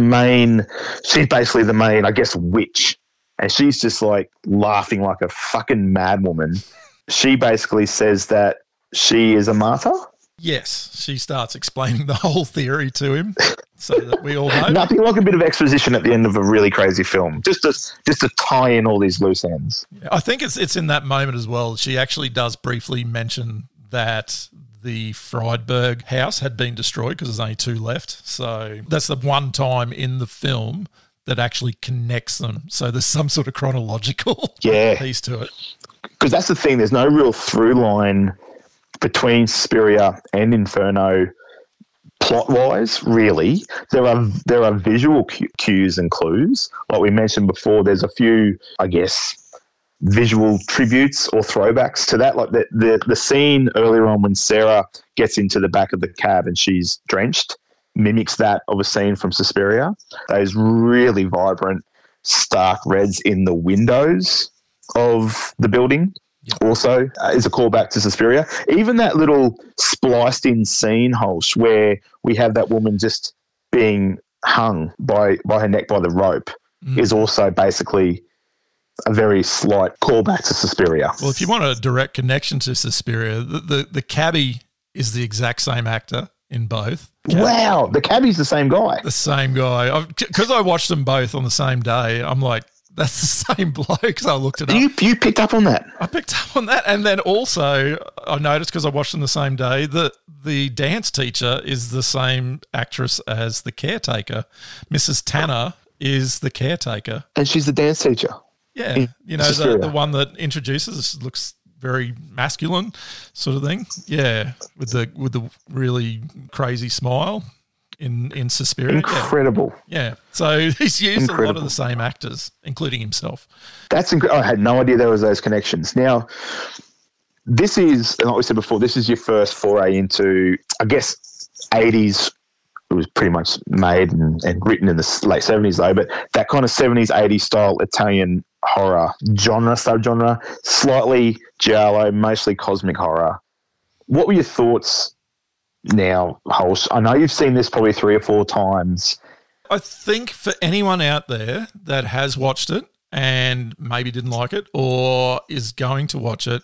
basically the main, I guess, witch. And she's just like laughing like a fucking mad woman. She basically says that she is a martyr. Yes, she starts explaining the whole theory to him so that we all know. Nothing like a bit of exposition at the end of a really crazy film, just to tie in all these loose ends. Yeah, I think it's in that moment as well. She actually does briefly mention that the Friedberg house had been destroyed because there's only 2 left. So that's the one time in the film that actually connects them. So there's some sort of chronological piece to it. Because that's the thing. There's no real through line between Suspiria and Inferno plot-wise, really. There are visual cues and clues. Like we mentioned before, there's a few, I guess, visual tributes or throwbacks to that. Like the scene earlier on when Sarah gets into the back of the cab and she's drenched mimics that of a scene from Suspiria. Those really vibrant, stark reds in the windows of the building. Yep. Also is a callback to Suspiria. Even that little spliced in scene, Holsh, where we have that woman just being hung by her neck by the rope is also basically a very slight callback to Suspiria. Well, if you want a direct connection to Suspiria, the cabbie is the exact same actor in both. Wow, the cabbie's the same guy. The same guy. Because I watched them both on the same day, I'm like, That's the same bloke, because I looked it up. You picked up on that? I picked up on that. And then also, I noticed, because I watched them the same day, that the dance teacher is the same actress as the caretaker. Mrs. Tanner is the caretaker. And she's the dance teacher. Yeah. You know, the one that introduces us, looks very masculine sort of thing. Yeah. With the really crazy smile. In Suspiria. Incredible. Yeah. So he's used a lot of the same actors, including himself. That's incredible. I had no idea there was those connections. Now, this is, like we said before, this is your first foray into, I guess, 80s. It was pretty much made and written in the late 70s, though, but that kind of 70s, 80s style Italian horror genre, subgenre, slightly giallo, mostly cosmic horror. What were your thoughts now, Hulse? I know you've seen this probably 3 or 4 times. I think for anyone out there that has watched it and maybe didn't like it or is going to watch it,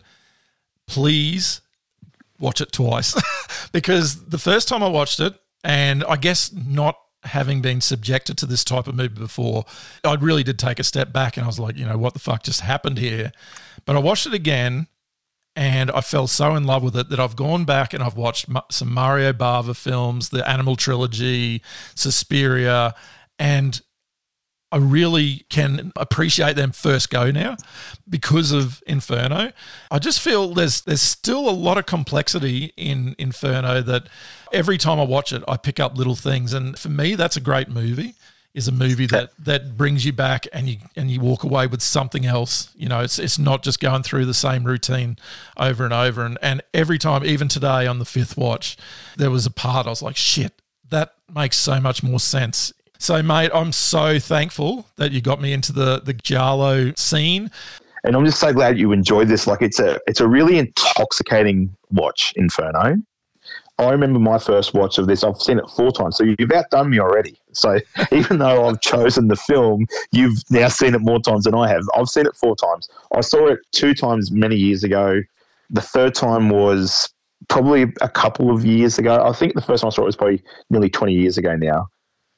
please watch it twice. Because the first time I watched it, and I guess not having been subjected to this type of movie before, I really did take a step back and I was like, what the fuck just happened here? But I watched it again, and I fell so in love with it that I've gone back and I've watched some Mario Bava films, the Animal Trilogy, Suspiria, and I really can appreciate them first go now because of Inferno. I just feel there's still a lot of complexity in Inferno that every time I watch it, I pick up little things. And for me, that's a great movie. Is a movie that brings you back and you walk away with something else. It's not just going through the same routine over and over. And every time, even today on the 5th watch, there was a part I was like, shit, that makes so much more sense. So, mate, I'm so thankful that you got me into the giallo scene. And I'm just so glad you enjoyed this. Like, it's a really intoxicating watch, Inferno. I remember my first watch of this. I've seen it 4 times. So you've outdone me already. So even though I've chosen the film, you've now seen it more times than I have. I've seen it 4 times. I saw it 2 times many years ago. The third time was probably a couple of years ago. I think the first time I saw it was probably nearly 20 years ago now.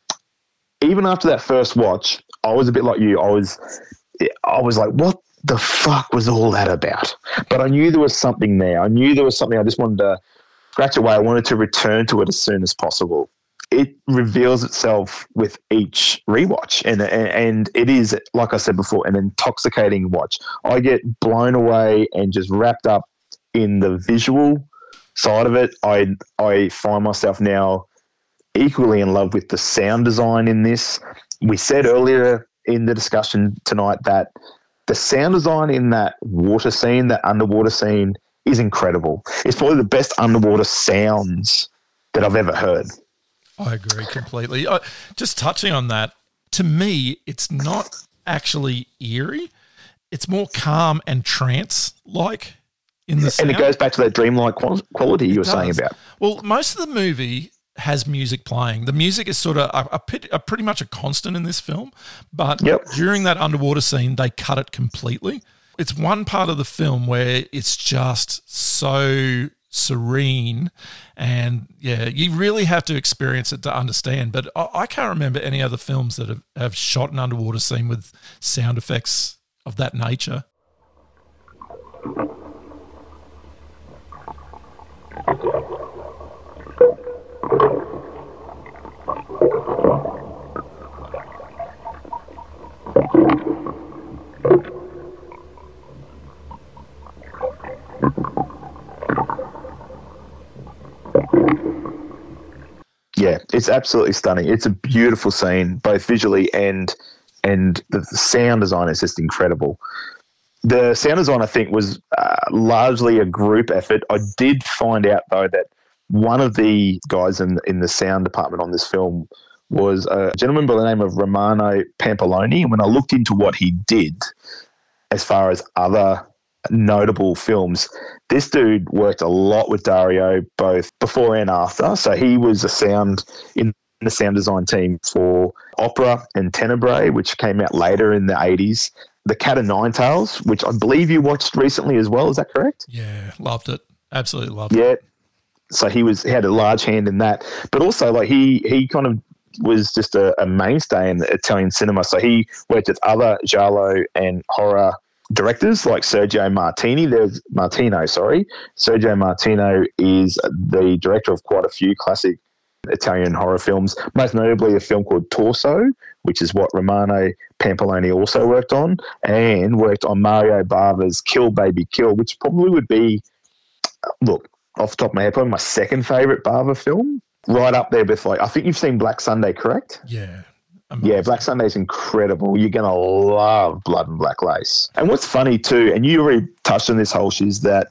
Even after that first watch, I was a bit like you. I was like, what the fuck was all that about? But I knew there was something there. I knew there was something. I just wanted to scratch away. I wanted to return to it as soon as possible. It reveals itself with each rewatch, and it is, like I said before, an intoxicating watch. I get blown away and just wrapped up in the visual side of it. I find myself now equally in love with the sound design in this. We said earlier in the discussion tonight that the sound design in that water scene, that underwater scene, is incredible. It's probably the best underwater sounds that I've ever heard. I agree completely. Just touching on that, to me, it's not actually eerie. It's more calm and trance-like in the sound. And it goes back to that dreamlike quality you were saying about. Well, most of the movie has music playing. The music is sort of pretty much a constant in this film, but during that underwater scene, they cut it completely. It's one part of the film where it's just so serene, and you really have to experience it to understand. But I can't remember any other films that have shot an underwater scene with sound effects of that nature. Yeah, it's absolutely stunning. It's a beautiful scene, both visually and the sound design is just incredible. The sound design, I think, was largely a group effort. I did find out, though, that one of the guys in the sound department on this film was a gentleman by the name of Romano Pampaloni. And when I looked into what he did as far as other notable films, this dude worked a lot with Dario both before and after. So he was in the sound design team for Opera and Tenebrae, which came out later in the 80s. The Cat of Nine Tails, which I believe you watched recently as well. Is that correct? Yeah, loved it. Absolutely loved it. Yeah. So he had a large hand in that. But also, like, he kind of was just a mainstay in Italian cinema. So he worked with other giallo and horror directors like Sergio Martino. Sergio Martino is the director of quite a few classic Italian horror films, most notably a film called Torso, which is what Romano Pampaloni also worked on, and worked on Mario Bava's Kill Baby Kill, which probably would be, look, off the top of my head, probably my second favourite Bava film, right up there with, like, I think you've seen Black Sunday, correct? Yeah. Amazing. Yeah, Black Sunday's incredible. You're going to love Blood and Black Lace. And what's funny too, and you already touched on this, Holsh, is that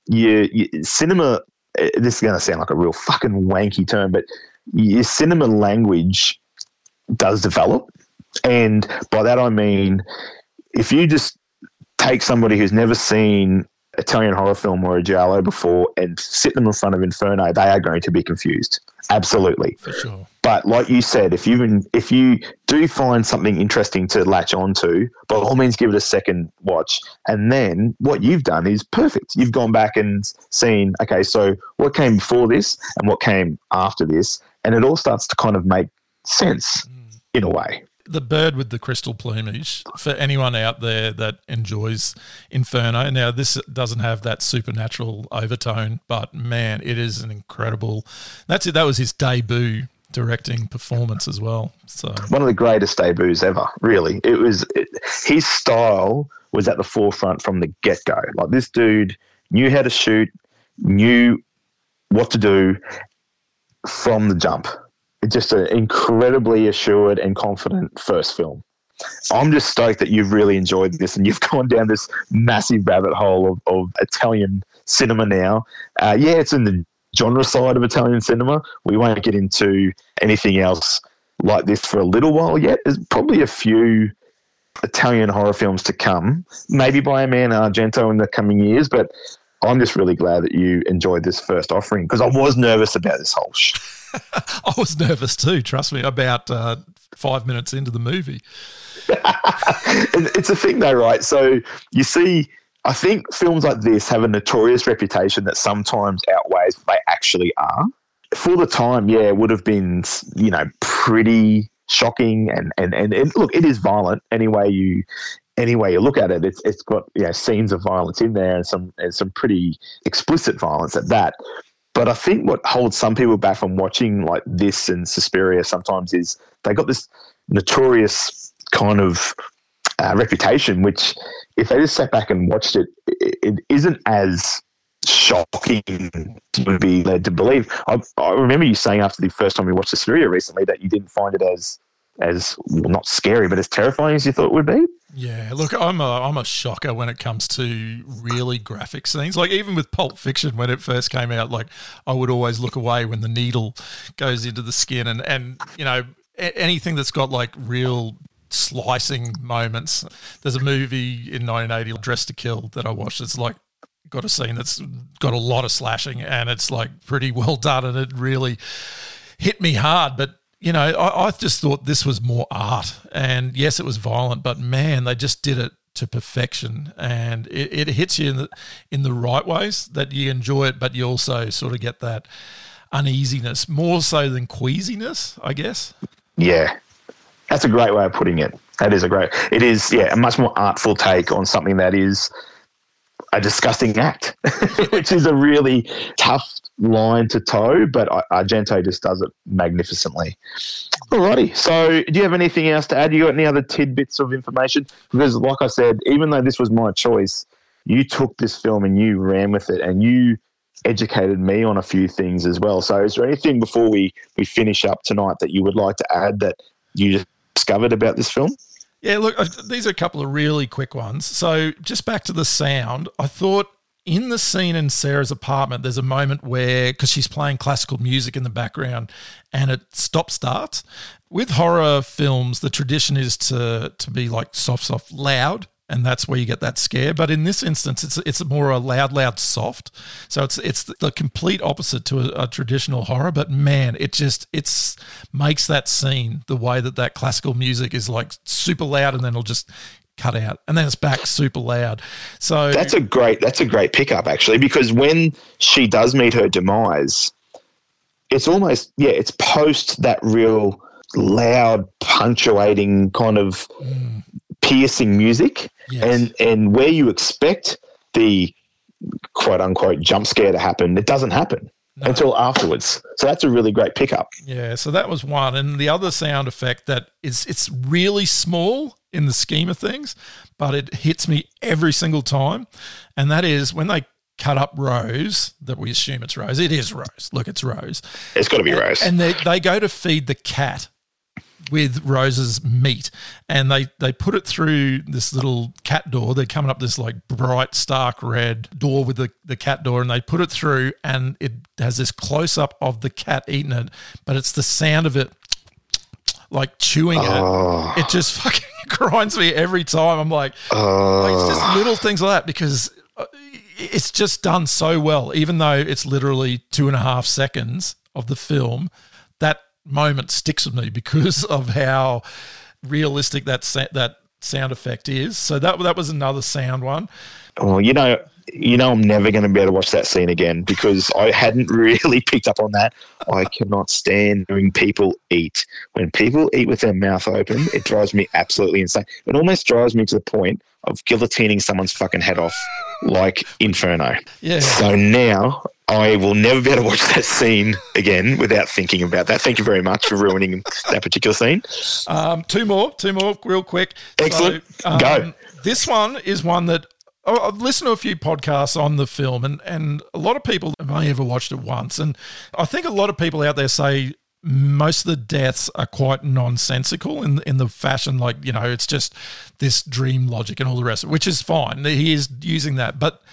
cinema, this is going to sound like a real fucking wanky term, but your cinema language does develop. And by that I mean, if you just take somebody who's never seen Italian horror film or a giallo before and sit them in front of Inferno, they are going to be confused. Absolutely. For sure. But like you said, if you do find something interesting to latch onto, by all means give it a second watch. And then what you've done is perfect. You've gone back and seen, okay, so what came before this and what came after this, and it all starts to kind of make sense in a way. The bird with the crystal plumage, for anyone out there that enjoys Inferno. Now, this doesn't have that supernatural overtone, but man, it is an incredible. That's it. That was his debut directing performance as well. So one of the greatest debuts ever. Really, his style was at the forefront from the get-go. Like, this dude knew how to shoot, knew what to do from the jump. It's just an incredibly assured and confident first film. I'm just stoked that you've really enjoyed this and you've gone down this massive rabbit hole of Italian cinema now. It's in the genre side of Italian cinema. We won't get into anything else like this for a little while yet. There's probably a few Italian horror films to come, maybe by a man Argento in the coming years, but I'm just really glad that you enjoyed this first offering, because I was nervous about this whole I was nervous too, trust me, about 5 minutes into the movie. It's a thing though, right? So you see, I think films like this have a notorious reputation that sometimes outweighs what they actually are. For the time, it would have been, pretty shocking and look, it is violent any way you look at it. It's got scenes of violence in there and some pretty explicit violence at that. But I think what holds some people back from watching like this and Suspiria sometimes is they got this notorious kind of reputation, which if they just sat back and watched it, it isn't as shocking to be led to believe. I remember you saying after the first time we watched Suspiria recently that you didn't find it as well, not scary, but as terrifying as you thought it would be. Yeah, look, I'm a shocker when it comes to really graphic scenes. Like, even with Pulp Fiction, when it first came out, like, I would always look away when the needle goes into the skin and anything that's got like real slicing moments. There's a movie in 1980, Dressed to Kill, that I watched. It's like got a scene that's got a lot of slashing and it's like pretty well done and it really hit me hard. But I just thought this was more art. And yes, it was violent, but man, they just did it to perfection. And it hits you in the right ways that you enjoy it, but you also sort of get that uneasiness, more so than queasiness, I guess. Yeah, that's a great way of putting it. It is a much more artful take on something that is a disgusting act, which is a really tough line to toe, but Argento just does it magnificently. Alrighty, so do you have anything else to add? You got any other tidbits of information? Because like I said, even though this was my choice, you took this film and you ran with it and you educated me on a few things as well. So is there anything before we finish up tonight that you would like to add that you discovered about this film? Yeah, look, these are a couple of really quick ones. So just back to the sound, I thought in the scene in Sarah's apartment, there's a moment where, because she's playing classical music in the background and it stop-starts. With horror films, the tradition is to be like soft, loud, and that's where you get that scare. But in this instance, it's more a loud, soft. So it's the complete opposite to a traditional horror. But man, it makes that scene, the way that classical music is like super loud, and then it'll just cut out, and then it's back super loud. So that's a great pickup actually, because when she does meet her demise, it's almost it's post that real loud, punctuating kind of piercing music, and where you expect the quote unquote jump scare to happen, it doesn't happen until afterwards. So that's a really great pickup. Yeah, so that was one. And the other sound effect that it's really small in the scheme of things, but it hits me every single time. And that is when they cut up Rose, that we assume it's Rose. It is Rose. Look, it's Rose. It's got to be Rose. And they go to feed the cat with Rose's meat, and they put it through this little cat door. They're coming up this like bright, stark red door with the cat door, and they put it through, and it has this close-up of the cat eating it, but it's the sound of it like chewing it. It just fucking grinds me every time. I'm like it's just little things like that, because it's just done so well, even though it's literally 2.5 seconds of the film. That moment sticks with me because of how realistic that sound effect is. So that was another sound one. Oh, you know, I'm never going to be able to watch that scene again because I hadn't really picked up on that. I cannot stand hearing people eat. When people eat with their mouth open, it drives me absolutely insane. It almost drives me to the point of guillotining someone's fucking head off, like Inferno. Yeah. So now I will never be able to watch that scene again without thinking about that. Thank you very much for ruining that particular scene. Two more real quick. Excellent. So, go. This one is one that I've listened to a few podcasts on the film, and a lot of people have only ever watched it once. And I think a lot of people out there say most of the deaths are quite nonsensical in the fashion, like, you know, it's just this dream logic and all the rest, which is fine. He is using that. But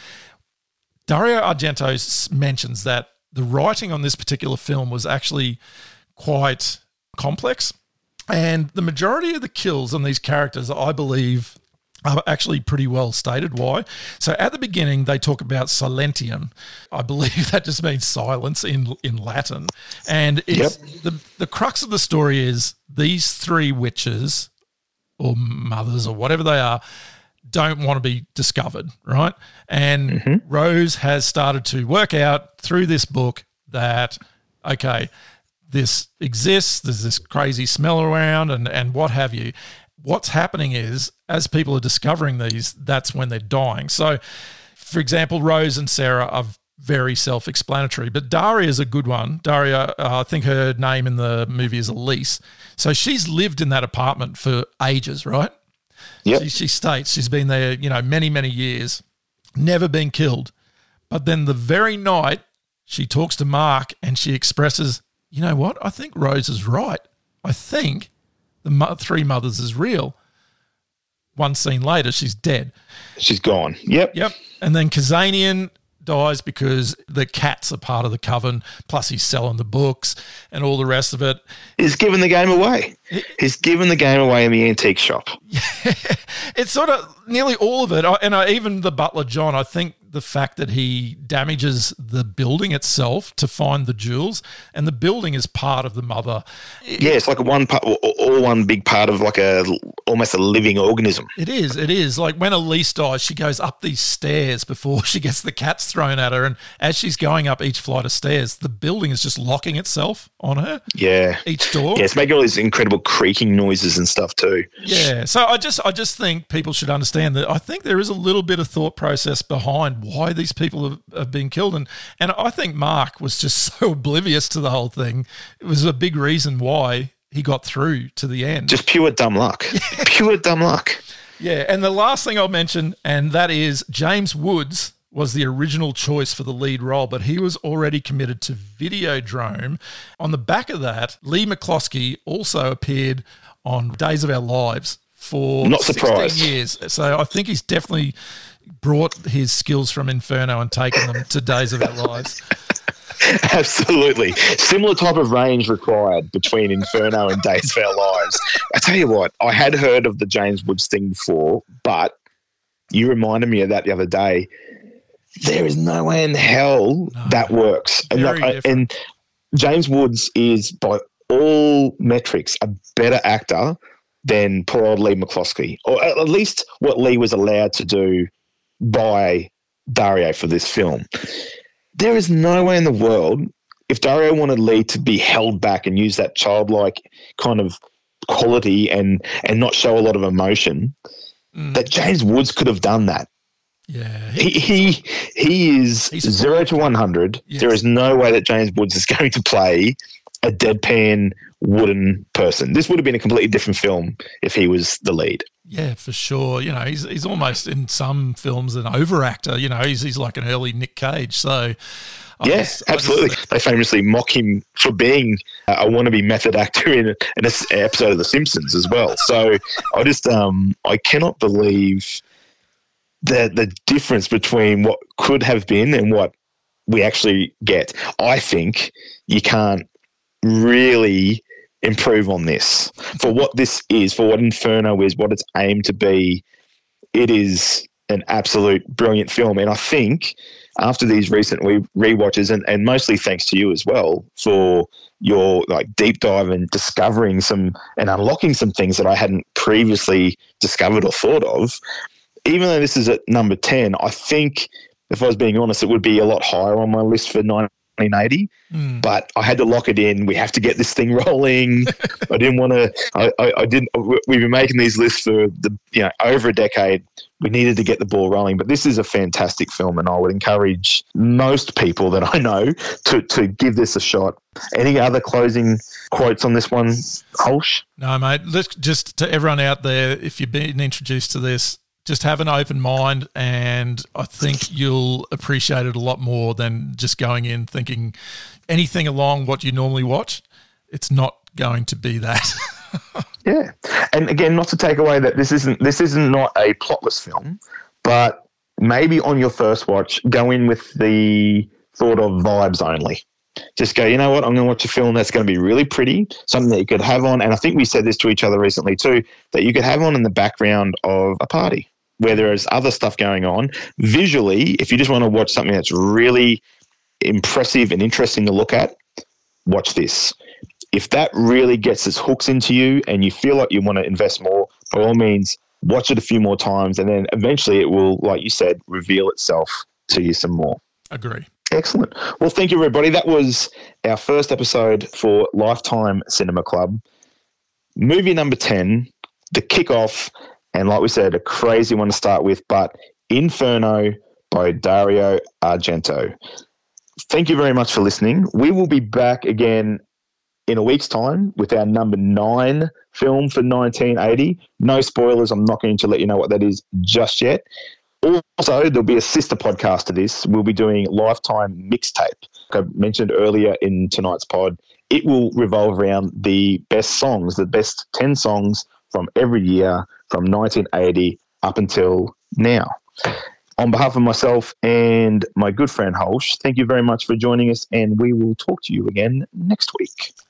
Dario Argento mentions that the writing on this particular film was actually quite complex, and the majority of the kills on these characters, I believe, are actually pretty well stated why. So at the beginning, they talk about silentium. I believe that just means silence in Latin. And it's the crux of the story is these three witches or mothers or whatever they are don't want to be discovered, right? And Rose has started to work out through this book that, okay, this exists, there's this crazy smell around and what have you. What's happening is, as people are discovering these, that's when they're dying. So, for example, Rose and Sarah are very self-explanatory, but Daria is a good one. Daria, I think her name in the movie is Elise. So she's lived in that apartment for ages, right? Yep. She states she's been there, you know, many, many years, never been killed. But then the very night she talks to Mark and she expresses, you know what, I think Rose is right. I think the three mothers is real. One scene later, she's dead. She's gone. Yep. And then Kazanian dies because the cats are part of the coven, plus he's selling the books and all the rest of it. He's given the game away. He's given the game away in the antique shop. It's sort of nearly all of it. Even the butler, John, I think the fact that he damages the building itself to find the jewels, and the building is part of the mother. Yeah, it's like one big part of like almost a living organism. It is. Like when Elise dies, she goes up these stairs before she gets the cats thrown at her, and as she's going up each flight of stairs, the building is just locking itself on her. Yeah. Each door. Yeah, it's making all these incredible creaking noises and stuff too. Yeah. So I just think people should understand that I think there is a little bit of thought process behind why these people have been killed. And I think Mark was just so oblivious to the whole thing. It was a big reason why he got through to the end. Just pure dumb luck. Pure dumb luck. Yeah. And the last thing I'll mention, and that is James Woods was the original choice for the lead role, but he was already committed to Videodrome. On the back of that, Lee McCloskey also appeared on Days of Our Lives for Not 16 surprised. years. So I think he's definitely brought his skills from Inferno and taken them to Days of Our Lives. Absolutely. Similar type of range required between Inferno and Days of Our Lives. I tell you what, I had heard of the James Woods thing before, but you reminded me of that the other day. There is no way in hell that works. And James Woods is, by all metrics, a better actor than poor old Lee McCloskey, or at least what Lee was allowed to do by Dario for this film. There is no way in the world if Dario wanted Lee to be held back and use that childlike kind of quality and not show a lot of emotion, that James Woods could have done that. Yeah, he is 0 to 100. Yes. There is no way that James Woods is going to play a deadpan wooden person. This would have been a completely different film if he was the lead. Yeah, for sure. You know, he's almost in some films an overactor. You know, he's like an early Nick Cage. So, absolutely. They famously mock him for being a wannabe method actor in an episode of The Simpsons as well. So I cannot believe the difference between what could have been and what we actually get. I think you can't really improve on this. For what this is, for what Inferno is, what it's aimed to be, it is an absolute brilliant film. And I think after these recent rewatches, and mostly thanks to you as well for your like deep dive and discovering some and unlocking some things that I hadn't previously discovered or thought of, even though this is at number 10, I think if I was being honest, it would be a lot higher on my list for 1980, but I had to lock it in. We have to get this thing rolling. I didn't want to. I didn't. We've been making these lists for over a decade. We needed to get the ball rolling. But this is a fantastic film, and I would encourage most people that I know to give this a shot. Any other closing quotes on this one, Holsh? No, mate. Let's just to everyone out there, if you've been introduced to this, just have an open mind, and I think you'll appreciate it a lot more than just going in thinking anything along what you normally watch. It's not going to be that. Yeah, and again, not to take away that this isn't not a plotless film, but maybe on your first watch, go in with the thought of vibes only. Just go, you know what, I'm going to watch a film that's going to be really pretty, something that you could have on, and I think we said this to each other recently too, that you could have on in the background of a party where there is other stuff going on. Visually, if you just want to watch something that's really impressive and interesting to look at, watch this. If that really gets its hooks into you and you feel like you want to invest more, by all means, watch it a few more times, and then eventually it will, like you said, reveal itself to you some more. Agree. Excellent. Well, thank you, everybody. That was our first episode for Lifetime Cinema Club. Movie number 10, the kickoff, and like we said, a crazy one to start with, but Inferno by Dario Argento. Thank you very much for listening. We will be back again in a week's time with our number 9 film for 1980. No spoilers. I'm not going to let you know what that is just yet. Also, there'll be a sister podcast to this. We'll be doing Lifetime Mixtape. Like I mentioned earlier in tonight's pod, it will revolve around the best songs, the best 10 songs from every year from 1980 up until now. On behalf of myself and my good friend Holsh, thank you very much for joining us, and we will talk to you again next week.